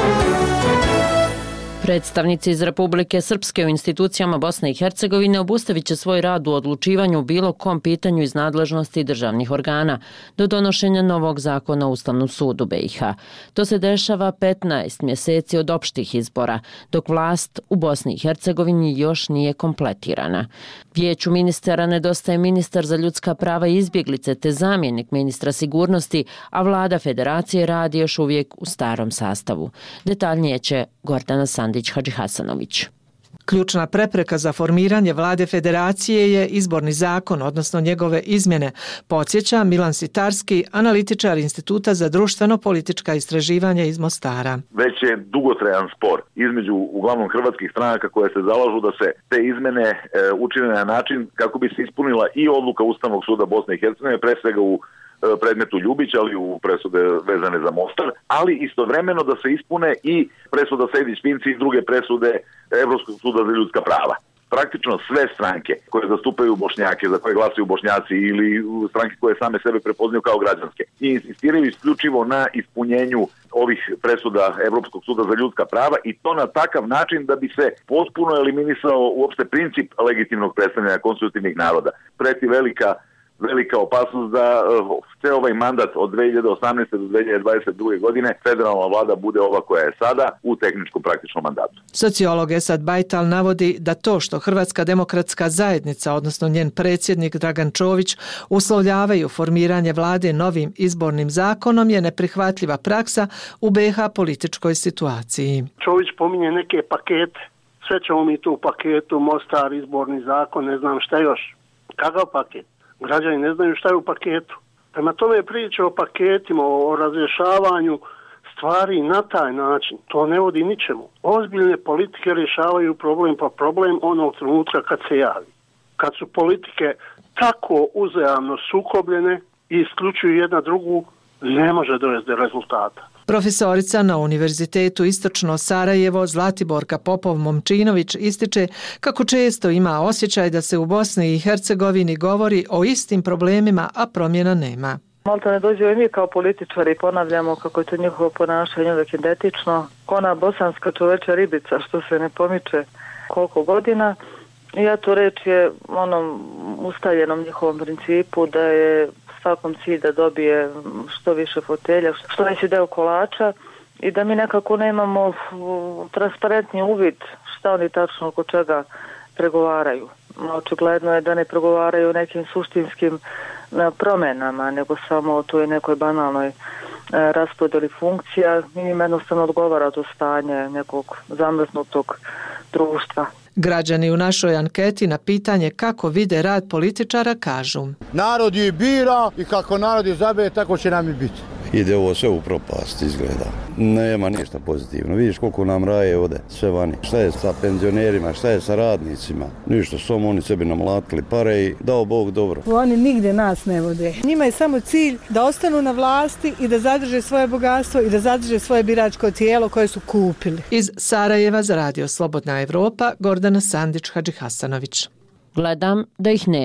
Predstavnici iz Republike Srpske u institucijama Bosne i Hercegovine obustavit će svoj rad u odlučivanju u bilo kom pitanju iz nadležnosti državnih organa do donošenja novog zakona o Ustavnom sudu B i H. To se dešava petnaest mjeseci od opštih izbora, dok vlast u Bosni i Hercegovini još nije kompletirana. Vijeću ministara nedostaje ministar za ljudska prava i izbjeglice te zamjenik ministra sigurnosti, a vlada federacije radi još uvijek u starom sastavu. Detaljnije će Gordana Sandić-Hadžihasanović. Ključna prepreka za formiranje vlade federacije je izborni zakon, odnosno njegove izmjene, podsjeća Milan Sitarski, analitičar Instituta za društveno-politička istraživanja iz Mostara. Već je dugotrajan spor između uglavnom hrvatskih stranaka koje se zalažu da se te izmjene e, učine na način kako bi se ispunila i odluka Ustavnog suda Bosne i Hercegovine, pre svega u predmetu Ljubić, ali u presude vezane za Mostar, ali istovremeno da se ispune i presuda Sejdić-Finci i druge presude Evropskog suda za ljudska prava. Praktično sve stranke koje zastupaju Bošnjake, za koje glasuju Bošnjaci ili stranke koje same sebe prepoznaju kao građanske i insistiraju isključivo na ispunjenju ovih presuda Evropskog suda za ljudska prava i to na takav način da bi se potpuno eliminisao uopšte princip legitimnog predstavljanja konstitutivnih naroda. Preti velika velika opasnost da sve ovaj mandat od dve hiljade osamnaeste do dve hiljade dvadeset druge godine federalna vlada bude ova koja je sada u tehničkom praktičnom mandatu. Sociolog Esad Bajtal navodi da to što Hrvatska demokratska zajednica, odnosno njen predsjednik Dragan Čović, uslovljavaju formiranje vlade novim izbornim zakonom je neprihvatljiva praksa u B i H političkoj situaciji. Čović pominje neke pakete. Sve ćemo mi tu u paketu, Mostar, izborni zakon, ne znam šta još. Kakav paket? Građani ne znaju šta je u paketu. Prema tome priča o paketima, o razrješavanju stvari na taj način, to ne vodi ničemu. Ozbiljne politike rješavaju problem pa problem onog trenutka kad se javi. Kad su politike tako uzajamno sukobljene i isključuju jedna drugu, ne može dovesti do rezultata. Profesorica na Univerzitetu Istočno Sarajevo Zlatiborka Popov-Momčinović ističe kako često ima osjećaj da se u Bosni i Hercegovini govori o istim problemima, a promjena nema. Malta ne dođe i mi kao političari ponavljamo kako je to njihovo ponašanje uvijek identično. Ona bosanska čoveča ribica što se ne pomiče koliko godina. I ja to reći je onom ustaljenom njihovom principu da je svakom cilj da dobije što više fotelja, što veći deo kolača i da mi nekako nemamo transparentni uvid šta oni tačno oko čega pregovaraju. Očigledno je da ne pregovaraju o nekim suštinskim promjenama, nego samo o toj nekoj banalnoj raspodjeli funkcija. Im jednostavno odgovara to stanje nekog zamrznutog društva. Građani u našoj anketi na pitanje kako vide rad političara kažu: narod je bira i kako narod izabere, tako će nam i biti. Ide ovo sve u propast, izgleda. Nema ništa pozitivno. Vidiš koliko nam raje ode, sve vani. Šta je sa penzionerima, šta je sa radnicima? Ništa, samo oni sebi namlatili pare i dao Bog dobro. Oni nigde nas ne vode. Njima je samo cilj da ostanu na vlasti i da zadrže svoje bogatstvo i da zadrže svoje biračko tijelo koje su kupili. Iz Sarajeva za radio Slobodna Evropa, Gordana Sandić-Hadžihasanović. Gledam da ih nema.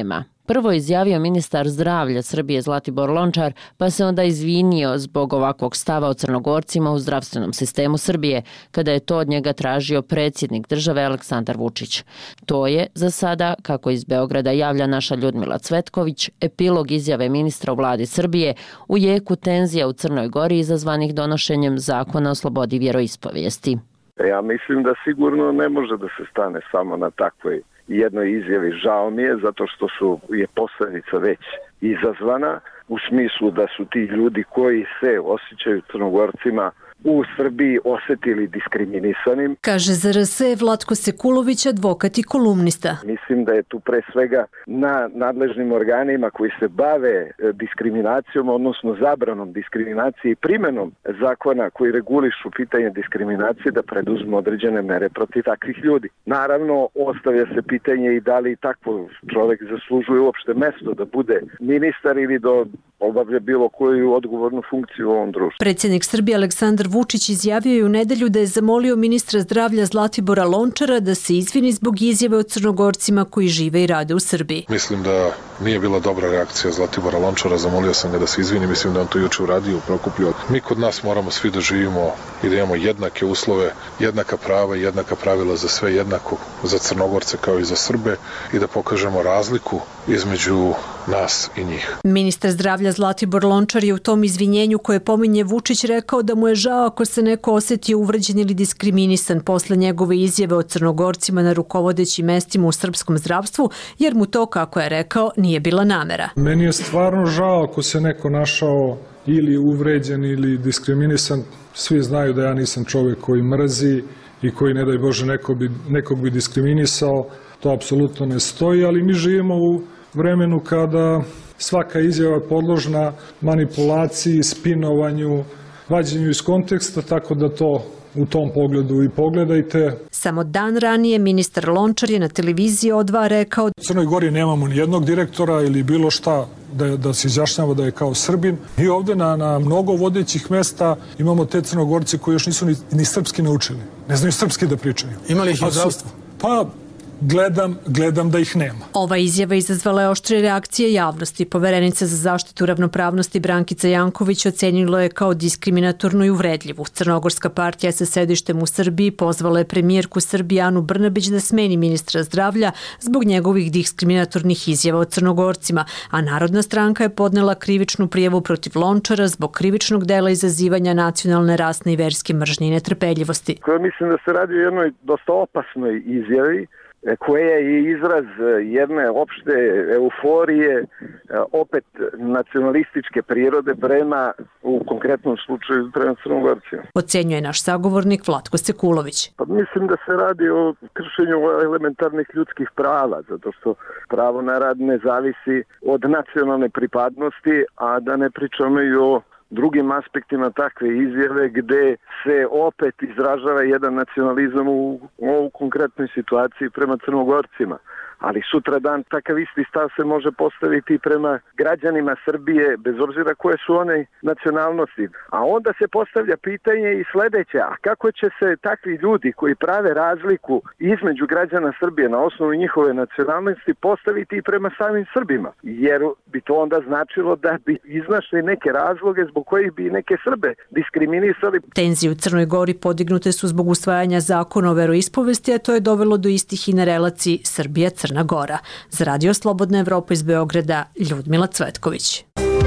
Prvo izjavio ministar zdravlja Srbije Zlatibor Lončar, pa se onda izvinio zbog ovakvog stava o Crnogorcima u zdravstvenom sistemu Srbije, kada je to od njega tražio predsjednik države Aleksandar Vučić. To je, za sada, kako iz Beograda javlja naša Ljudmila Cvetković, epilog izjave ministra u vladi Srbije u jeku tenzija u Crnoj Gori izazvanih donošenjem zakona o slobodi vjeroispovijesti. Ja mislim da sigurno ne može da se stane samo na takvoj jednoj izjavi. Žao mi je zato što su je posljedica već izazvana u smislu da su ti ljudi koji se osjećaju Crnogorcima u Srbiji osjetili diskriminisanim. Kaže za R S Vlatko Sekulović, advokat i kolumnista. Mislim da je tu pre svega na nadležnim organima koji se bave diskriminacijom, odnosno zabranom diskriminacije i primenom zakona koji regulišu pitanje diskriminacije da preduzmu određene mere protiv takvih ljudi. Naravno, ostavlja se pitanje i da li takvo čovjek zaslužuje uopšte mesto da bude ministar ili da obavlja bilo koju odgovornu funkciju u ovom društvu. Predsjednik Srbije Aleksandar Vučić izjavio je u nedelju da je zamolio ministra zdravlja Zlatibora Lončara da se izvini zbog izjave o Crnogorcima koji žive i rade u Srbiji. Mislim da nije bila dobra reakcija Zlatibora Lončara, zamolio sam ga da se izvini, mislim da on to juče uradio u Prokuplju. Mi kod nas moramo svi da živimo i da imamo jednake uslove, jednaka prava i jednaka pravila za sve, jednako za Crnogorce kao i za Srbe i da pokažemo razliku između nas i njih. Ministar zdravlja Zlatibor Lončar je u tom izvinjenju koje pominje Vučić rekao da mu je žao ako se neko osjetio uvređen ili diskriminisan posle njegove izjave o Crnogorcima na rukovodećim mestima u srpskom zdravstvu, jer mu to, kako je rekao, nije bila namera. Meni je stvarno žao ako se neko našao ili uvređen ili diskriminisan. Svi znaju da ja nisam čovjek koji mrzi i koji, ne daj Bože, nekog bi, nekog bi diskriminisao. To apsolutno ne stoji, ali mi živimo u vremenu kada svaka izjava je podložna manipulaciji, spinovanju, vađenju iz konteksta, tako da to u tom pogledu i pogledajte. Samo dan ranije ministar Lončar je na televiziji O dva rekao: U Crnoj Gori nemamo ni jednog direktora ili bilo šta da, da se izjašnjava da je kao Srbin. I ovdje na, na mnogo vodećih mesta imamo te Crnogorci koji još nisu ni, ni srpski naučili. Ne znaju srpski da pričaju. Imali ih i u zdravstvu? Pa... Gledam, gledam da ih nema. Ova izjava izazvala je oštre reakcije javnosti. Poverenica za zaštitu ravnopravnosti Brankica Janković ocenila je kao diskriminatornu i uvredljivu. Crnogorska partija sa sedištem u Srbiji pozvala je premijerku Srbije Anu Brnabić da smeni ministra zdravlja zbog njegovih diskriminatornih izjava o Crnogorcima, a Narodna stranka je podnela krivičnu prijavu protiv Lončara zbog krivičnog dela izazivanja nacionalne, rasne i verske mržnje i netrpeljivosti. Koja mislim da se radi o jednoj dosta opasnoj izjavi, koja je izraz jedne opšte euforije, opet nacionalističke prirode prema, u konkretnom slučaju, prema Crnogorcima. Ocenjuje naš sagovornik Vlatko Sekulović. Pa mislim da se radi o kršenju elementarnih ljudskih prava, zato što pravo na rad ne zavisi od nacionalne pripadnosti, a da ne pričamo i o drugim aspektima takve izjave gde se opet izražava jedan nacionalizam u, u konkretnoj situaciji prema Crnogorcima. Ali sutra dan takav isti stav se može postaviti prema građanima Srbije, bez obzira koje su one nacionalnosti. A onda se postavlja pitanje i sledeće, a kako će se takvi ljudi koji prave razliku između građana Srbije na osnovu njihove nacionalnosti postaviti i prema samim Srbima? Jer bi to onda značilo da bi iznašli neke razloge zbog kojih bi neke Srbe diskriminisali. Tenzije u Crnoj Gori podignute su zbog usvajanja zakona o veroispovesti, a to je dovelo do istih i na relaciji Srbija-Crna Crna Gora. Za Radio Slobodna Evropa iz Beograda, Ljudmila Cvetković.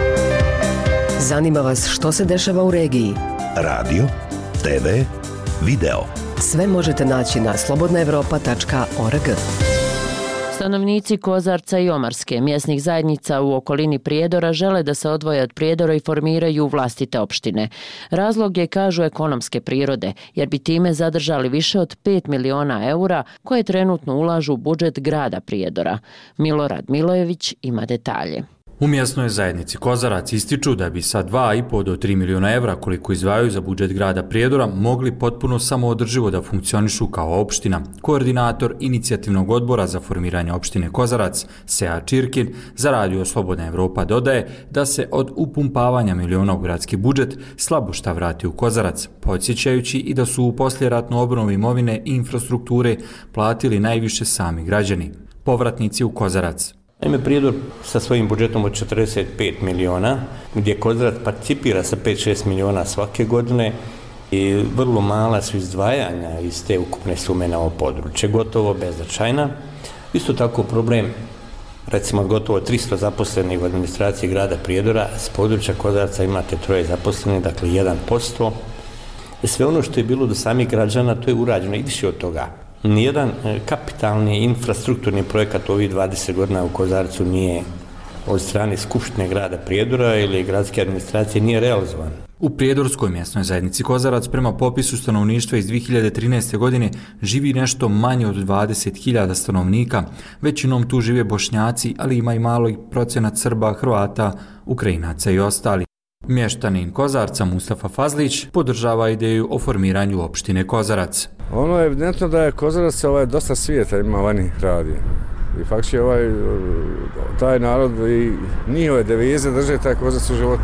Zanima vas što se dešava u regiji? Radio, te ve, video. Sve možete naći na slobodna evropa tačka org. Stanovnici Kozarca i Omarske, mjesnih zajednica u okolini Prijedora, žele da se odvoje od Prijedora i formiraju vlastite opštine. Razlog je, kažu, ekonomske prirode, jer bi time zadržali više od pet miliona eura koje trenutno ulažu u budžet grada Prijedora. Milorad Milojević ima detalje. U mjesnoj zajednici Kozarac ističu da bi sa dva i po do tri miliona evra koliko izdvajaju za budžet grada Prijedora mogli potpuno samoodrživo da funkcionišu kao opština. Koordinator inicijativnog odbora za formiranje opštine Kozarac, Seja Čirkin, za Radio Slobodna Evropa dodaje da se od upumpavanja miliona u gradski budžet slabo šta vrati u Kozarac, podsjećajući i da su u poslijeratnu obnovu imovine i infrastrukture platili najviše sami građani. Povratnici u Kozarac. Naime, Prijedor sa svojim budžetom od četrdeset pet miliona, gdje Kozarac participira sa pet do šest miliona svake godine i vrlo mala su izdvajanja iz te ukupne sume na ovo područje, gotovo beznačajna. Isto tako problem, recimo od gotovo tristo zaposlenih u administraciji grada Prijedora, s područja Kozarca imate troje zaposlenih, dakle jedan posto. Sve ono što je bilo do samih građana, to je urađeno i više od toga. Nijedan kapitalni infrastrukturni projekat u ovih dvadeset godina u Kozarcu nije od strane Skupštine grada Prijedora ili gradske administracije nije realizovan. U Prijedorskoj mjesnoj zajednici Kozarac prema popisu stanovništva iz dvije hiljade trinaeste. godine živi nešto manje od dvadeset hiljada stanovnika. Većinom tu žive Bošnjaci, ali ima i malo procenat Srba, Hrvata, Ukrajinaca i ostali. Mještanin Kozarca Mustafa Fazlić podržava ideju o formiranju opštine Kozarac. Ono je evidentno da je Kozarac ovaj, dosta svijeta ima vani radi. I faktički ovaj, taj narod i njihove devize drže taj Kozarac u životu.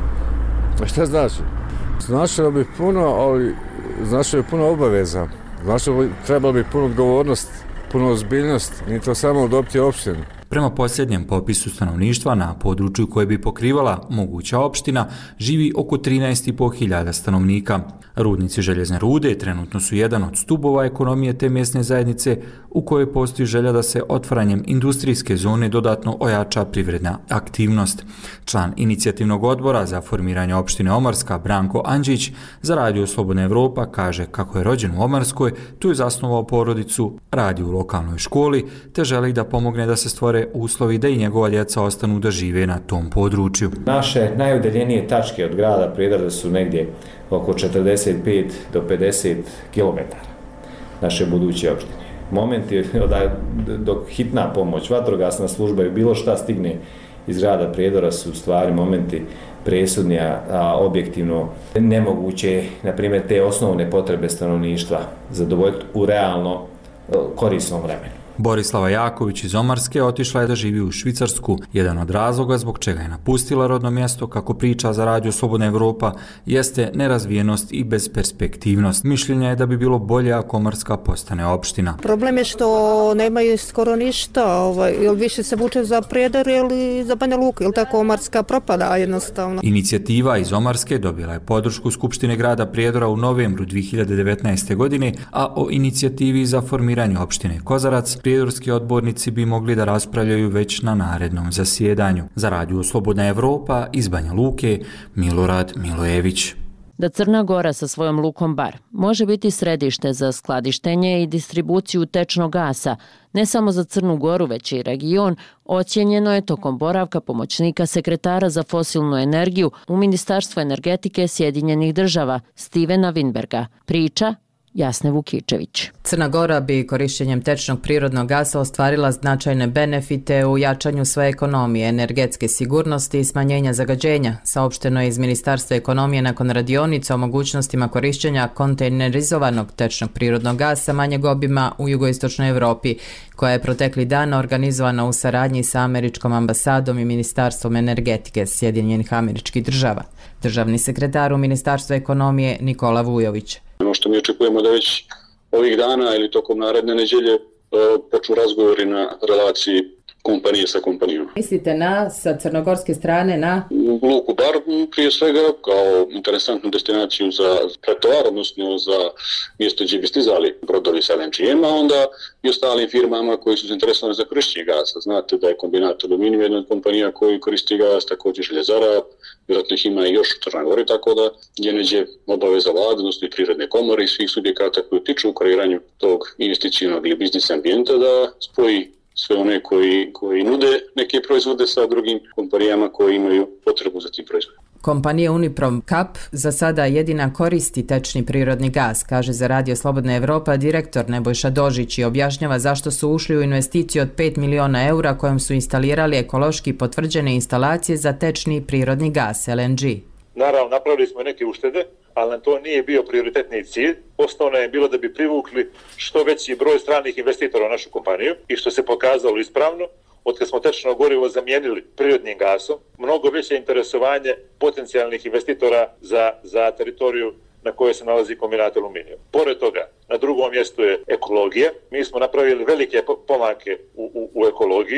A šta znači? Značilo bi puno, ali značilo bi puno obaveza. Značilo bi, trebalo bi puno odgovornost, puno ozbiljnost. Nije to samo dobiti opštinu. Prema posljednjem popisu stanovništva na području koje bi pokrivala moguća opština živi oko trinaest i po hiljada stanovnika. Rudnici željezne rude trenutno su jedan od stubova ekonomije te mjesne zajednice u kojoj postoji želja da se otvaranjem industrijske zone dodatno ojača privredna aktivnost. Član inicijativnog odbora za formiranje opštine Omarska Branko Andžić za Radio Slobodna Evropa kaže kako je rođen u Omarskoj, tu je zasnovao porodicu, radi u lokalnoj školi te želi da pomogne da se stvore uslovi da i njegova djeca ostanu da žive na tom području. Naše najudaljenije tačke od grada Prijedora su negdje oko četrdeset pet do pedeset kilometara naše buduće opštine. Momenti dok hitna pomoć, vatrogasna služba i bilo šta stigne iz grada Prijedora su u stvari momenti presudni, a objektivno nemoguće, na primjer, te osnovne potrebe stanovništva zadovoljiti u realno korisnom vremenu. Borislava Jaković iz Omarske otišla je da živi u Švicarsku. Jedan od razloga zbog čega je napustila rodno mjesto, kako priča za Radio Slobodna Evropa, jeste nerazvijenost i besperspektivnost. Mišljenja je da bi bilo bolje ako Omarska postane opština. Problem je što nemaju skoro ništa, ovaj, ili više se vuče za Prijedor ili za Banja Luku, ili tako Omarska propada jednostavno. Inicijativa iz Omarske dobila je podršku Skupštine grada Prijedora u novembru dvije hiljade devetnaeste. godine, a o inicijativi za formiranje opštine Kozarac prijedorski odbornici bi mogli da raspravljaju već na narednom zasjedanju. Za Radio Slobodna Evropa iz Banja Luke, Milorad Milojević. Da Crna Gora sa svojom lukom Bar može biti središte za skladištenje i distribuciju tečnog gasa, ne samo za Crnu Goru, već i region, ocijenjeno je tokom boravka pomoćnika sekretara za fosilnu energiju u Ministarstvu energetike Sjedinjenih država Stevena Winberga. Priča Jasne Vukičević. Crna Gora bi korištenjem tečnog prirodnog gasa ostvarila značajne benefite u jačanju svoje ekonomije, energetske sigurnosti i smanjenja zagađenja, saopšteno je iz Ministarstva ekonomije nakon radionica o mogućnostima korištenja kontejnerizovanog tečnog prirodnog gasa manjeg obima u jugoistočnoj Evropi, koja je protekli dan organizovana u saradnji sa Američkom ambasadom i Ministarstvom energetike Sjedinjenih Američkih država. Državni sekretar u Ministarstvu ekonomije Nikola Vujović. Ono što mi očekujemo da već ovih dana ili tokom naredne nedjelje počnu razgovori na relaciji kompanije sa kompanijom. Mislite na, sa crnogorske strane, na? Luku Bar prije svega kao interesantnu destinaciju za pretovar, odnosno za mjesto gdje bi stizali brodovi sa el en ge-em, a onda i ostalim firmama koji su zainteresovani za korištenje gasa. Znate da je kombinat Aluminijum jedna od kompanija koji koristi gas, također željezara, vjerojatno ih ima i još u Crnoj Gori, tako da je neđe obaveza vlade, odnosno i Privredne komore i svih subjekata koji tiču u kreiranju tog investicijnog ili biznis ambijenta da spoji sve one koji, koji nude neke proizvode sa drugim kompanijama koji imaju potrebu za tim proizvodima. Kompanija Uniprom Kap za sada jedina koristi tečni prirodni gas, kaže za Radio Slobodna Evropa direktor Nebojša Dožić i objašnjava zašto su ušli u investiciju od pet miliona eura kojom su instalirali ekološki potvrđene instalacije za tečni prirodni gas, el en ge. Naravno, napravili smo neke uštede, ali nam to nije bio prioritetni cilj. Osnovno je bilo da bi privukli što veći broj stranih investitora u našu kompaniju i što se pokazalo ispravno. Od kad smo tečno gorivo zamijenili prirodnim gasom, mnogo veće interesovanje potencijalnih investitora za, za teritoriju na kojoj se nalazi kombinat Aluminijum. Pored toga, na drugom mjestu je ekologija. Mi smo napravili velike pomake u, u, u ekologiji.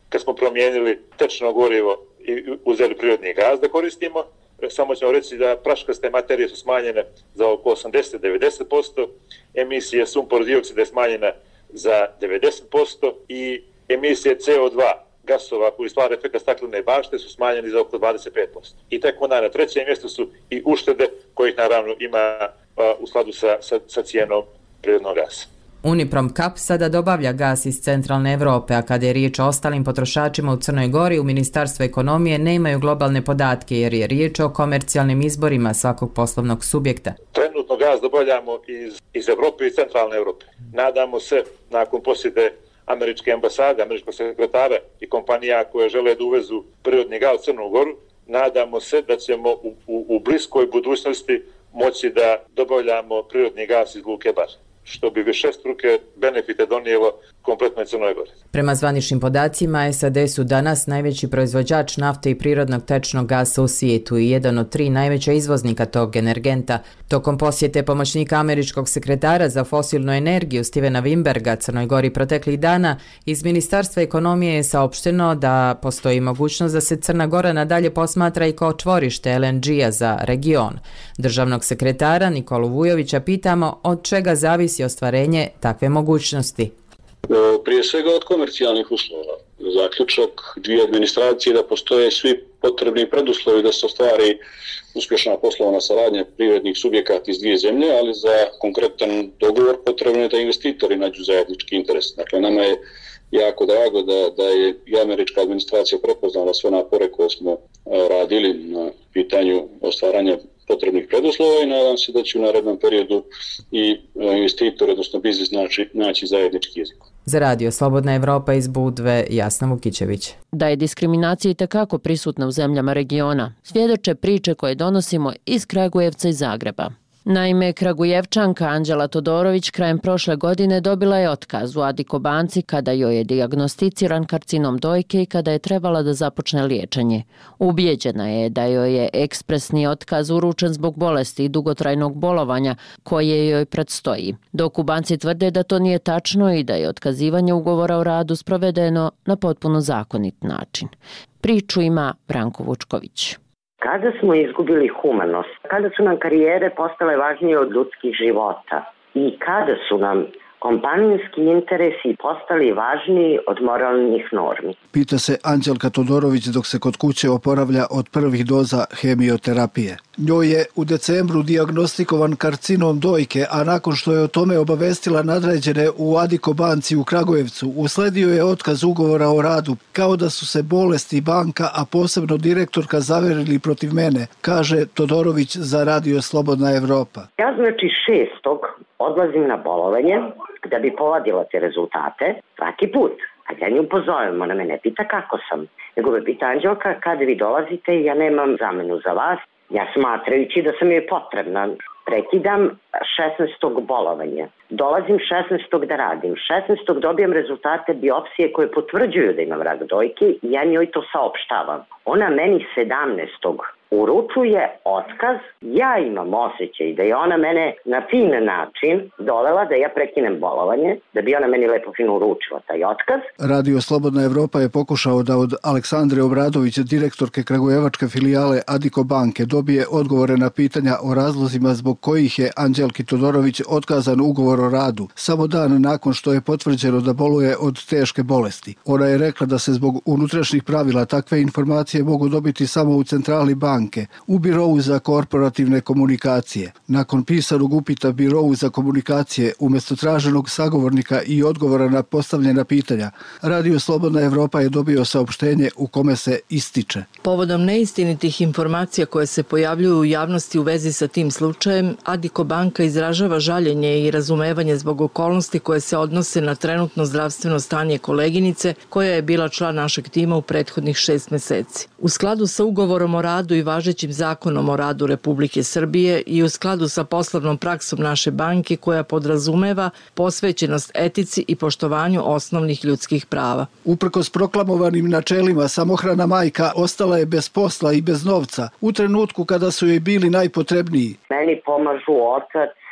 kad smo promijenili tečno gorivo i uzeli prirodni gaz da koristimo. Samo ćemo reći da praškaste materije su smanjene za oko osamdeset do devedeset posto, emisije sumpor dioksida je smanjena za devedeset posto i emisije C O dva gasova koji stvara efekt staklene bašte su smanjeni za oko dvadeset pet posto. I tek onda na trećem mjestu su i uštede kojih naravno ima u skladu sa, sa, sa cijenom prirodnog gasa. Uniprom Kap sada dobavlja gas iz centralne Evrope, a kada je riječ o ostalim potrošačima u Crnoj Gori, u Ministarstvu ekonomije nemaju globalne podatke jer je riječ o komercijalnim izborima svakog poslovnog subjekta. Trenutno gaz dobavljamo iz, iz Evrope i centralne Evrope. Nadamo se, nakon posjede američke ambasade, američkog sekretara i kompanija koje žele da uvezu prirodni gaz u Crnu Goru, nadamo se da ćemo u, u, u bliskoj budućnosti moći da dobavljamo prirodni gaz iz luke Bar, što bi višestruke benefite donijelo kompletnoj Crnoj Gori. Prema zvaničnim podacima, S A D su danas najveći proizvođač nafte i prirodnog tečnog gasa u svijetu i jedan od tri najveća izvoznika tog energenta. Tokom posjete pomoćnika američkog sekretara za fosilnu energiju Stevena Wimberga Crnoj Gori proteklih dana, iz Ministarstva ekonomije je saopšteno da postoji mogućnost da se Crna Gora nadalje posmatra i kao čvorište L N G-a za region. Državnog sekretara Nikolu Vujovića pitamo od čega zavisi ostvarenje takve mogućnosti. Prije svega od komercijalnih uslova. Zaključak dvije administracije da postoje svi potrebni preduslovi da se ostvari uspješna poslovna saradnja privrednih subjekata iz dvije zemlje, ali za konkretan dogovor potrebno je da investitori nađu zajednički interes. Dakle, nama je jako drago da, da je i američka administracija prepoznala sve napore koje smo radili na pitanju ostvaranja potrebnih preduslova i nadam se da će u narednom periodu i investitori, odnosno biznis, naći, naći zajednički jezik. Za radio Slobodna Evropa iz Budve, Jasna Vukićević. Da je diskriminacija itekako prisutna u zemljama regiona, svjedoče priče koje donosimo iz Kragujevca i Zagreba. Naime, Kragujevčanka Anđela Todorović krajem prošle godine dobila je otkaz u Adiko banci kada joj je dijagnosticiran karcinom dojke i kada je trebala da započne liječenje. Ubijeđena je da joj je ekspresni otkaz uručen zbog bolesti i dugotrajnog bolovanja koje joj predstoji, dok u banci tvrde da to nije tačno i da je otkazivanje ugovora o radu sprovedeno na potpuno zakonit način. Priču ima Branko Vučković. Kada smo izgubili humanost, kada su nam karijere postale važnije od ljudskih života i kada su nam kompanijski interesi postali važniji od moralnih normi. Pita se Anđelka Todorović dok se kod kuće oporavlja od prvih doza hemioterapije. Njoj je u decembru dijagnostikovan karcinom dojke, a nakon što je o tome obavestila nadređene u Adiko banci u Kragujevcu, usledio je otkaz ugovora o radu, kao da su se bolesti banka, a posebno direktorka zaverili protiv mene, kaže Todorović za radio Slobodna Evropa. Ja znači šestog odlazim na bolovanje da bi povadila te rezultate svaki put. A ja nju pozovem, ona me ne pita kako sam, nego me pita Anđelka kada vi dolazite, ja nemam zamenu za vas. Ja smatrajući da sam joj potrebna, prekidam šesnaestog bolovanje. Dolazim šesnaestog da radim. šesnaestog dobijem rezultate biopsije koje potvrđuju da imam rak dojke i ja njoj to saopštavam. Ona meni sedamnaestog uručuje otkaz. Ja imam osjećaj da je ona mene na fin način dovela da ja prekinem bolovanje, da bi ona meni lepo fino uručila taj otkaz. Radio Slobodna Evropa je pokušao da od Aleksandre Obradović, direktorke kragujevačke filijale Adiko banke, dobije odgovore na pitanja o razlozima zbog kojih je Anđelki Todorović otkazan ugovor o radu, samo dan nakon što je potvrđeno da boluje od teške bolesti. Ona je rekla da se zbog unutrašnjih pravila takve informacije mogu dobiti samo u centrali banke, u Birovu za korporativne komunikacije. Nakon pisanog upita Birovu za komunikacije, umjesto traženog sagovornika i odgovora na postavljena pitanja, Radio Slobodna Evropa je dobio saopštenje u kome se ističe. Povodom neistinitih informacija koje se pojavljuju u javnosti u vezi sa tim slučajem, Adiko banka izražava žaljenje i razumevanje zbog okolnosti koje se odnose na trenutno zdravstveno stanje koleginice koja je bila član našeg tima u prethodnih šest meseci. U skladu sa ugovorom o radu i važećim zakonom o radu Republike Srbije i u skladu sa poslovnom praksom naše banke koja podrazumeva posvećenost etici i poštovanju osnovnih ljudskih prava. Uprkos proklamovanim načelima, samohrana majka ostala je bez posla i bez novca u trenutku kada su joj bili najpotrebniji. Meni pomažu otac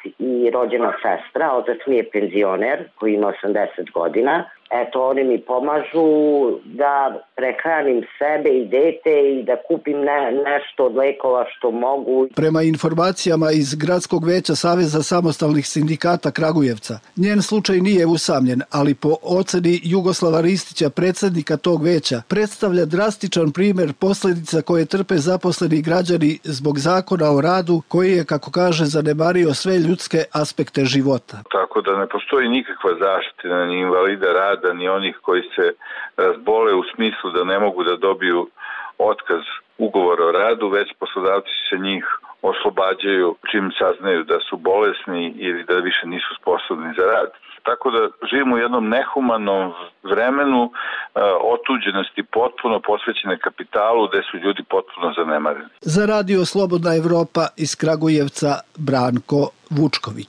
i rođena sestra, otac mi je penzioner koji ima osamdeset godina. Eto, oni mi pomažu da prehranim sebe i dete i da kupim ne, nešto od lekova što mogu. Prema informacijama iz Gradskog veća Saveza samostalnih sindikata Kragujevca, njen slučaj nije usamljen, ali po oceni Jugoslava Ristića, predsjednika tog veća, predstavlja drastičan primjer posljedica koje trpe zaposleni građani zbog zakona o radu koji je, kako kaže, zanemario sve ljudske aspekte života. Tako da ne postoji nikakva zaštita ni invalida rada, ni onih koji se razbole u smislu da ne mogu da dobiju otkaz ugovora o radu, već poslodavci se njih oslobađaju čim saznaju da su bolesni ili da više nisu sposobni za rad. Tako da živimo u jednom nehumanom vremenu otuđenosti potpuno posvećene kapitalu gde su ljudi potpuno zanemareni. Za radio Slobodna Evropa iz Kragujevca Branko Vučković.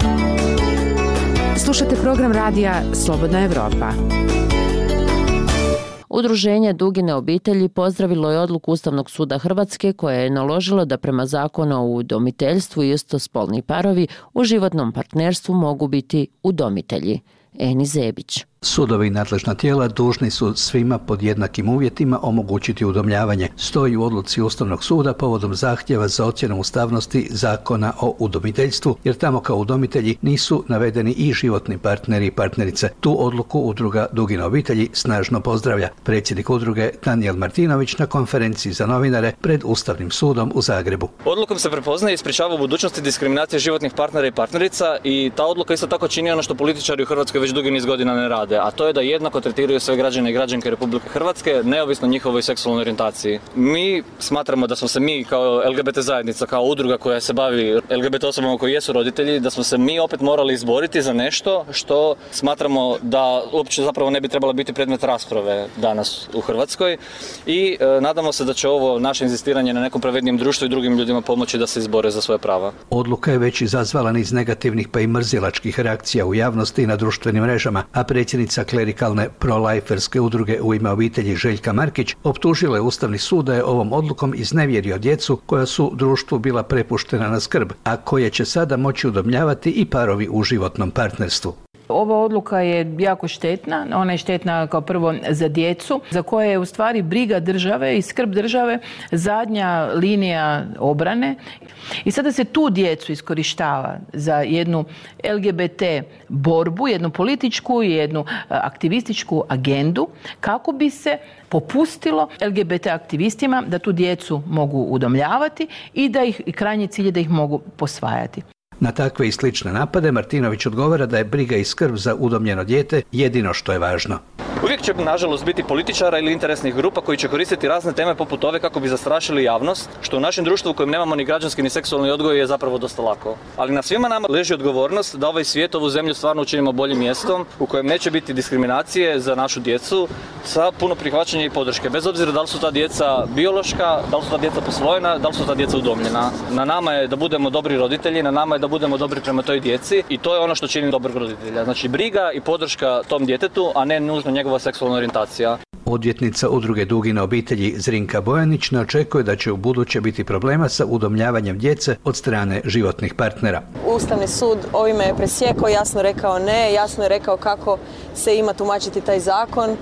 Slušate program radija Slobodna Evropa. Udruženje Dugine obitelji pozdravilo je odluku Ustavnog suda Hrvatske koja je naložilo da prema zakonu o udomiteljstvu istospolni parovi u životnom partnerstvu mogu biti udomitelji. Eni Zebić. Sudovi i nadležna tijela dužni su svima pod jednakim uvjetima omogućiti udomljavanje, stoji u odluci Ustavnog suda povodom zahtjeva za ocjenu ustavnosti zakona o udomiteljstvu, jer tamo kao udomitelji nisu navedeni i životni partneri i partnerice. Tu odluku udruga Dugine obitelji snažno pozdravlja. Predsjednik udruge Danijel Martinović na konferenciji za novinare pred Ustavnim sudom u Zagrebu. Odlukom se prepoznaje i sprječava u budućnosti diskriminacije životnih partnera i partnerica i ta odluka isto tako čini ono što političari u Hrvatskoj već dugi niz godina ne rade, a to je da jednako tretiraju sve građane i građanke Republike Hrvatske, neovisno njihovoj seksualnoj orijentaciji. Mi smatramo da smo se mi kao L G B T zajednica, kao udruga koja se bavi L G B T osobama koji jesu roditelji, da smo se mi opet morali izboriti za nešto što smatramo da uopće zapravo ne bi trebalo biti predmet rasprave danas u Hrvatskoj i e, nadamo se da će ovo naše inzistiranje na nekom pravednijem društvu i drugim ljudima pomoći da se izbore za svoje prava. Odluka je već izazvala niz negativnih pa i mrzilačkih reakcija u javnosti i na društvenim mrežama, a predsjednica klerikalne pro-liferske udruge U ime obitelji Željka Markić optužila je Ustavni sud da je ovom odlukom iznevjerio djecu koja su društvu bila prepuštena na skrb, a koje će sada moći udomljavati i parovi u životnom partnerstvu. Ova odluka je jako štetna, ona je štetna kao prvo za djecu, za koje je u stvari briga države i skrb države zadnja linija obrane. I sada se tu djecu iskorištava za jednu L G B T borbu, jednu političku i jednu aktivističku agendu, kako bi se popustilo L G B T aktivistima da tu djecu mogu udomljavati i da ih, i krajnji cilj je da ih mogu posvajati. Na takve i slične napade Martinović odgovara da je briga i skrb za udomljeno dijete jedino što je važno. Uvijek će, nažalost, biti političara ili interesnih grupa koji će koristiti razne teme poput ove kako bi zastrašili javnost, što u našem društvu u kojem nemamo ni građanski ni seksualni odgoj je zapravo dosta lako. Ali na svima nama leži odgovornost da ovaj svijet, ovu zemlju stvarno učinimo boljim mjestom u kojem neće biti diskriminacije za našu djecu sa puno prihvaćanja i podrške. Bez obzira da li su ta djeca biološka, da li su ta djeca posvojena, da li su ta djeca udomljena. Na nama je da budemo dobri roditelji, na nama je da budemo dobri prema toj djeci i to je ono što čini dobrog roditelja. Znači briga i podrška tom djetetu, a ne nužno njegova seksualna orijentacija. Odvjetnica udruge Dugine obitelji Zrinka Bojanić ne očekuje da će u buduće biti problema sa udomljavanjem djece od strane životnih partnera. Ustavni sud ovime je presjekao, jasno rekao ne, jasno je rekao kako se ima tumačiti taj zakon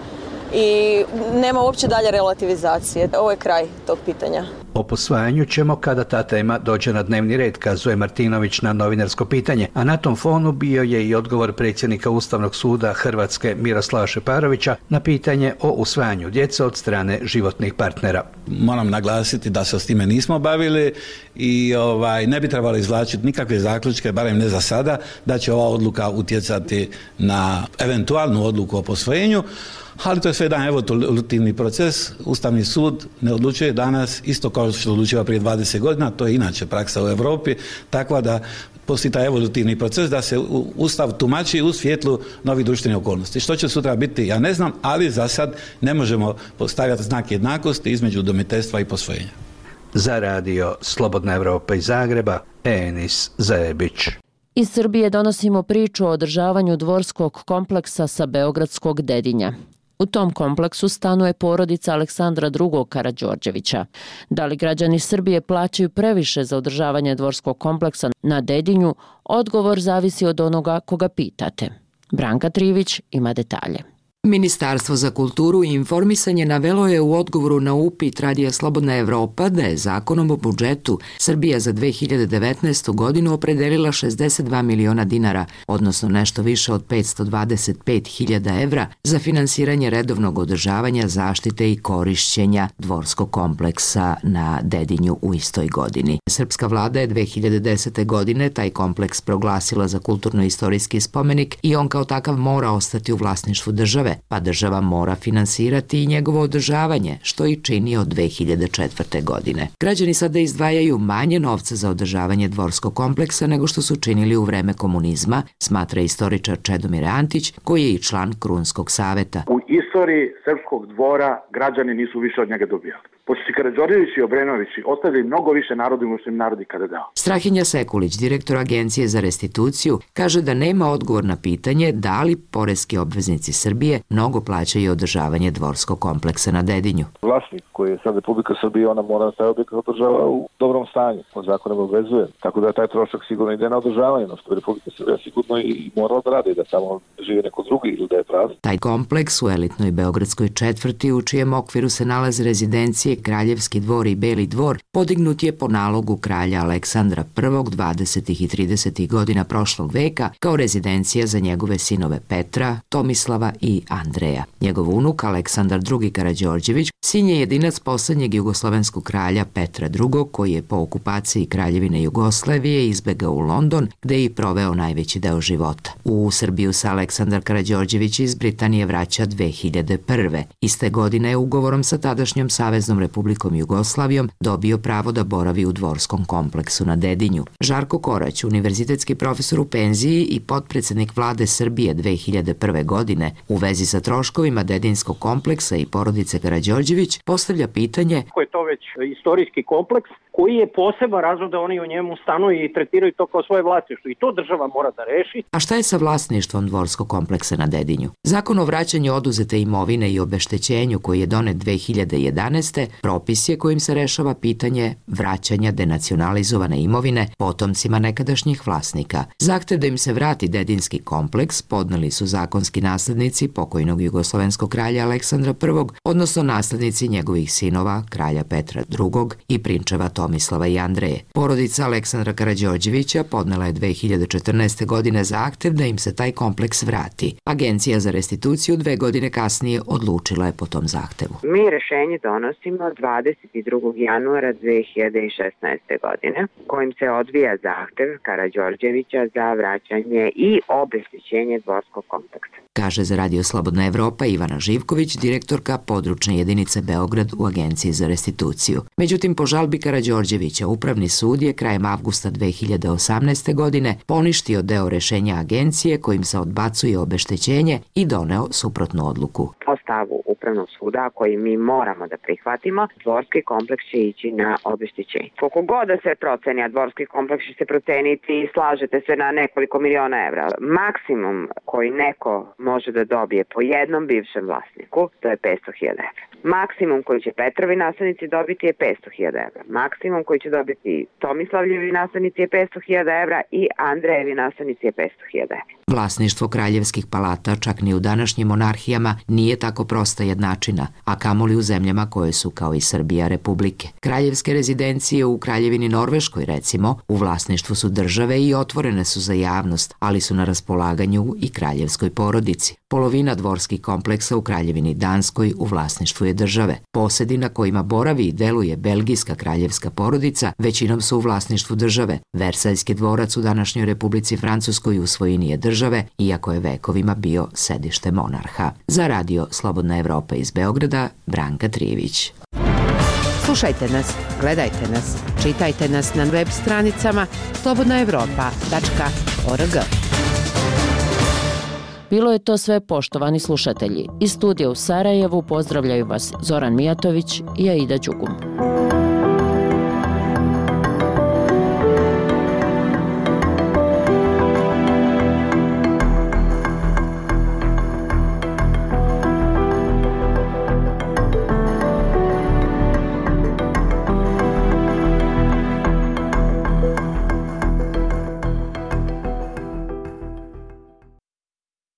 i nema uopće dalje relativizacije. Ovo je kraj tog pitanja. O posvajanju ćemo kada ta tema dođe na dnevni red, kazuje Martinović na novinarsko pitanje, a na tom fonu bio je i odgovor predsjednika Ustavnog suda Hrvatske Miroslava Šeparovića na pitanje o usvajanju djece od strane životnih partnera. Moram naglasiti da se s time nismo bavili i ovaj, ne bi trebalo izvlačiti nikakve zaključke, barem ne za sada, da će ova odluka utjecati na eventualnu odluku o posvojenju. Ali to je sve jedan evolutivni proces. Ustavni sud ne odlučuje danas isto kao što odlučiva prije dvadeset godina, to je inače praksa u Europi, takva da postoji taj evolutivni proces da se Ustav tumači u svjetlu novih društvenih okolnosti. Što će sutra biti, ja ne znam, ali za sad ne možemo postavljati znak jednakosti između udomiteljstva i posvojenja. Za radio Slobodna Evropa iz Zagreba, Enis Zebić. Iz Srbije donosimo priču o održavanju dvorskog kompleksa sa beogradskog Dedinja. U tom kompleksu stanuje porodica Aleksandra drugog Karađorđevića. Da li građani Srbije plaćaju previše za održavanje dvorskog kompleksa na Dedinju, odgovor zavisi od onoga koga pitate. Branka Trivić ima detalje. Ministarstvo za kulturu i informisanje navelo je u odgovoru na upit Radija Slobodna Evropa da je zakonom o budžetu Srbija za dve hiljade devetnaestu. godinu opredelila šezdeset dva miliona dinara, odnosno nešto više od petsto dvadeset pet hiljada evra za finansiranje redovnog održavanja, zaštite i korišćenja dvorskog kompleksa na Dedinju u istoj godini. Srpska vlada je dve hiljade desete. godine taj kompleks proglasila za kulturno-istorijski spomenik i on kao takav mora ostati u vlasništvu države, pa država mora finansirati i njegovo održavanje, što i čini od dve hiljade četvrte. godine. Građani sada izdvajaju manje novca za održavanje dvorskog kompleksa nego što su činili u vreme komunizma, smatra istoričar Čedomir Antić, koji je i član Krunskog saveta. U istoriji srpskog dvora građani nisu više od njega dobijali. Pošto su Karađorđević i Obrenovići ostavili mnogo više narodu nego što im narod ikada dao. Strahinja Sekulić, direktor Agencije za restituciju, kaže da nema odgovor na pitanje da li poreski obveznici Srbije mnogo plaćaju održavanje dvorskog kompleksa na Dedinju. Vlasnik koji je sad Republika Srbije, ona mora taj objekat održava u dobrom stanju, on zakonom obvezuje. Tako da taj trošak sigurno ide na održavanje, no što je Republika Srbije sigurno i morala da radi, da tamo žive neko drugi ili da je prazan. Taj kompleks u elitnoj beogradskoj četvrti, u čijem okviru se nalaze rezidencije Kraljevski dvor i Beli dvor, podignut je po nalogu kralja Aleksandra prvog. dvadesetih i tridesetih godina prošlog veka kao rezidencija za njegove sinove Petra, Tomislava i Andreja. Njegov unuk Aleksandar drugi Karađorđević sin je jedinac poslednjeg jugoslovenskog kralja Petra drugog. koji je po okupaciji Kraljevine Jugoslavije izbegao u London, gde je i proveo najveći deo života. U Srbiju se Aleksandar Karađorđević iz Britanije vraća dve hiljade prve. Iste godine je ugovorom sa tadašnjom Saveznom Republikom Jugoslavijom dobio pravo da boravi u dvorskom kompleksu na Dedinju. Žarko Korać, univerzitetski profesor u penziji i potpredsednik vlade Srbije dve hiljade prve. godine, u vezi sa troškovima Dedinskog kompleksa i porodice Karađorđević, postavlja pitanje: Ko je to već istorijski kompleks koji je poseban razlog da oni u njemu stanuju i tretiraju to kao svoje vlasništvo, i to država mora da reši. A šta je sa vlasništvom dvorskog kompleksa na Dedinju? Zakon o vraćanju oduzete imovine i obeštećenju koji je donet dve hiljade jedanaeste. propis je kojim se rešava pitanje vraćanja denacionalizovane imovine potomcima nekadašnjih vlasnika. Zahtev da im se vrati Dedinski kompleks podneli su zakonski naslednici pokojnog jugoslovenskog kralja Aleksandra prvog. odnosno naslednici njegovih sinova, kralja Petra drugog. i prinčeva Tomislava i Andreje. Porodica Aleksandra Karađorđevića podnela je dve hiljade četrnaeste. godine zahtev da im se taj kompleks vrati. Agencija za restituciju dve godine kasnije odlučila je po tom zahtevu. Mi rešenje donosimo dvadeset drugog januara dve hiljade šesnaeste. godine, kojim se odvija zahtev Karađorđevića za vraćanje i obeštećenje dvorskog kompleksa. Kaže za Radio Slobodna Evropa Ivana Živković, direktorka područne jedinice Beograd u Agenciji za restituciju. Međutim, po žalbi Karađorđevića, Upravni sud je krajem avgusta dve hiljade osamnaeste. godine poništio deo rešenja agencije kojim se odbacuje obeštećenje i doneo suprotnu odluku. Po stavu Upravnog suda koji mi moramo da prihvatimo, dvorski kompleks će ići na obeštećenje. Koliko god da se proceni, a dvorski kompleks će se proceniti i slažete se na nekoliko miliona evra. Maksimum koji neko može da dobije po jednom bivšem vlasniku, to je petsto hiljada evra. Maksimum koji će Petrovi naslednici dobiti je petsto hiljada evra. Maksimum koji će dobiti Tomislavljevi naslednici je petsto hiljada evra i Andrejevi naslednici je petsto hiljada evra. Vlasništvo kraljevskih palata čak ni u današnjim monarhijama nije tako prosta jednačina, a kamoli u zemljama koje su kao i Srbija republike. Kraljevske rezidencije u Kraljevini Norveškoj, recimo, u vlasništvu su države i otvorene su za javnost, ali su na raspolaganju i kraljevskoj porodici. Polovina dvorskih kompleksa u Kraljevini Danskoj u vlasništvu je države. Posedi na kojima boravi i deluje belgijska kraljevska porodica većinom su u vlasništvu države. Versaljski dvorac u današnjoj Republici Francuskoj u svojini je države, iako je vekovima bio sedište monarha. Za Radio Slobodna Evropa iz Beograda, Branka Trivić. Slušajte nas, gledajte nas, čitajte nas na web stranicama slobodna evropa tačka org. Bilo je to sve, poštovani slušatelji. Iz studija u Sarajevu pozdravljaju vas Zoran Mijatović i Aida Đugum.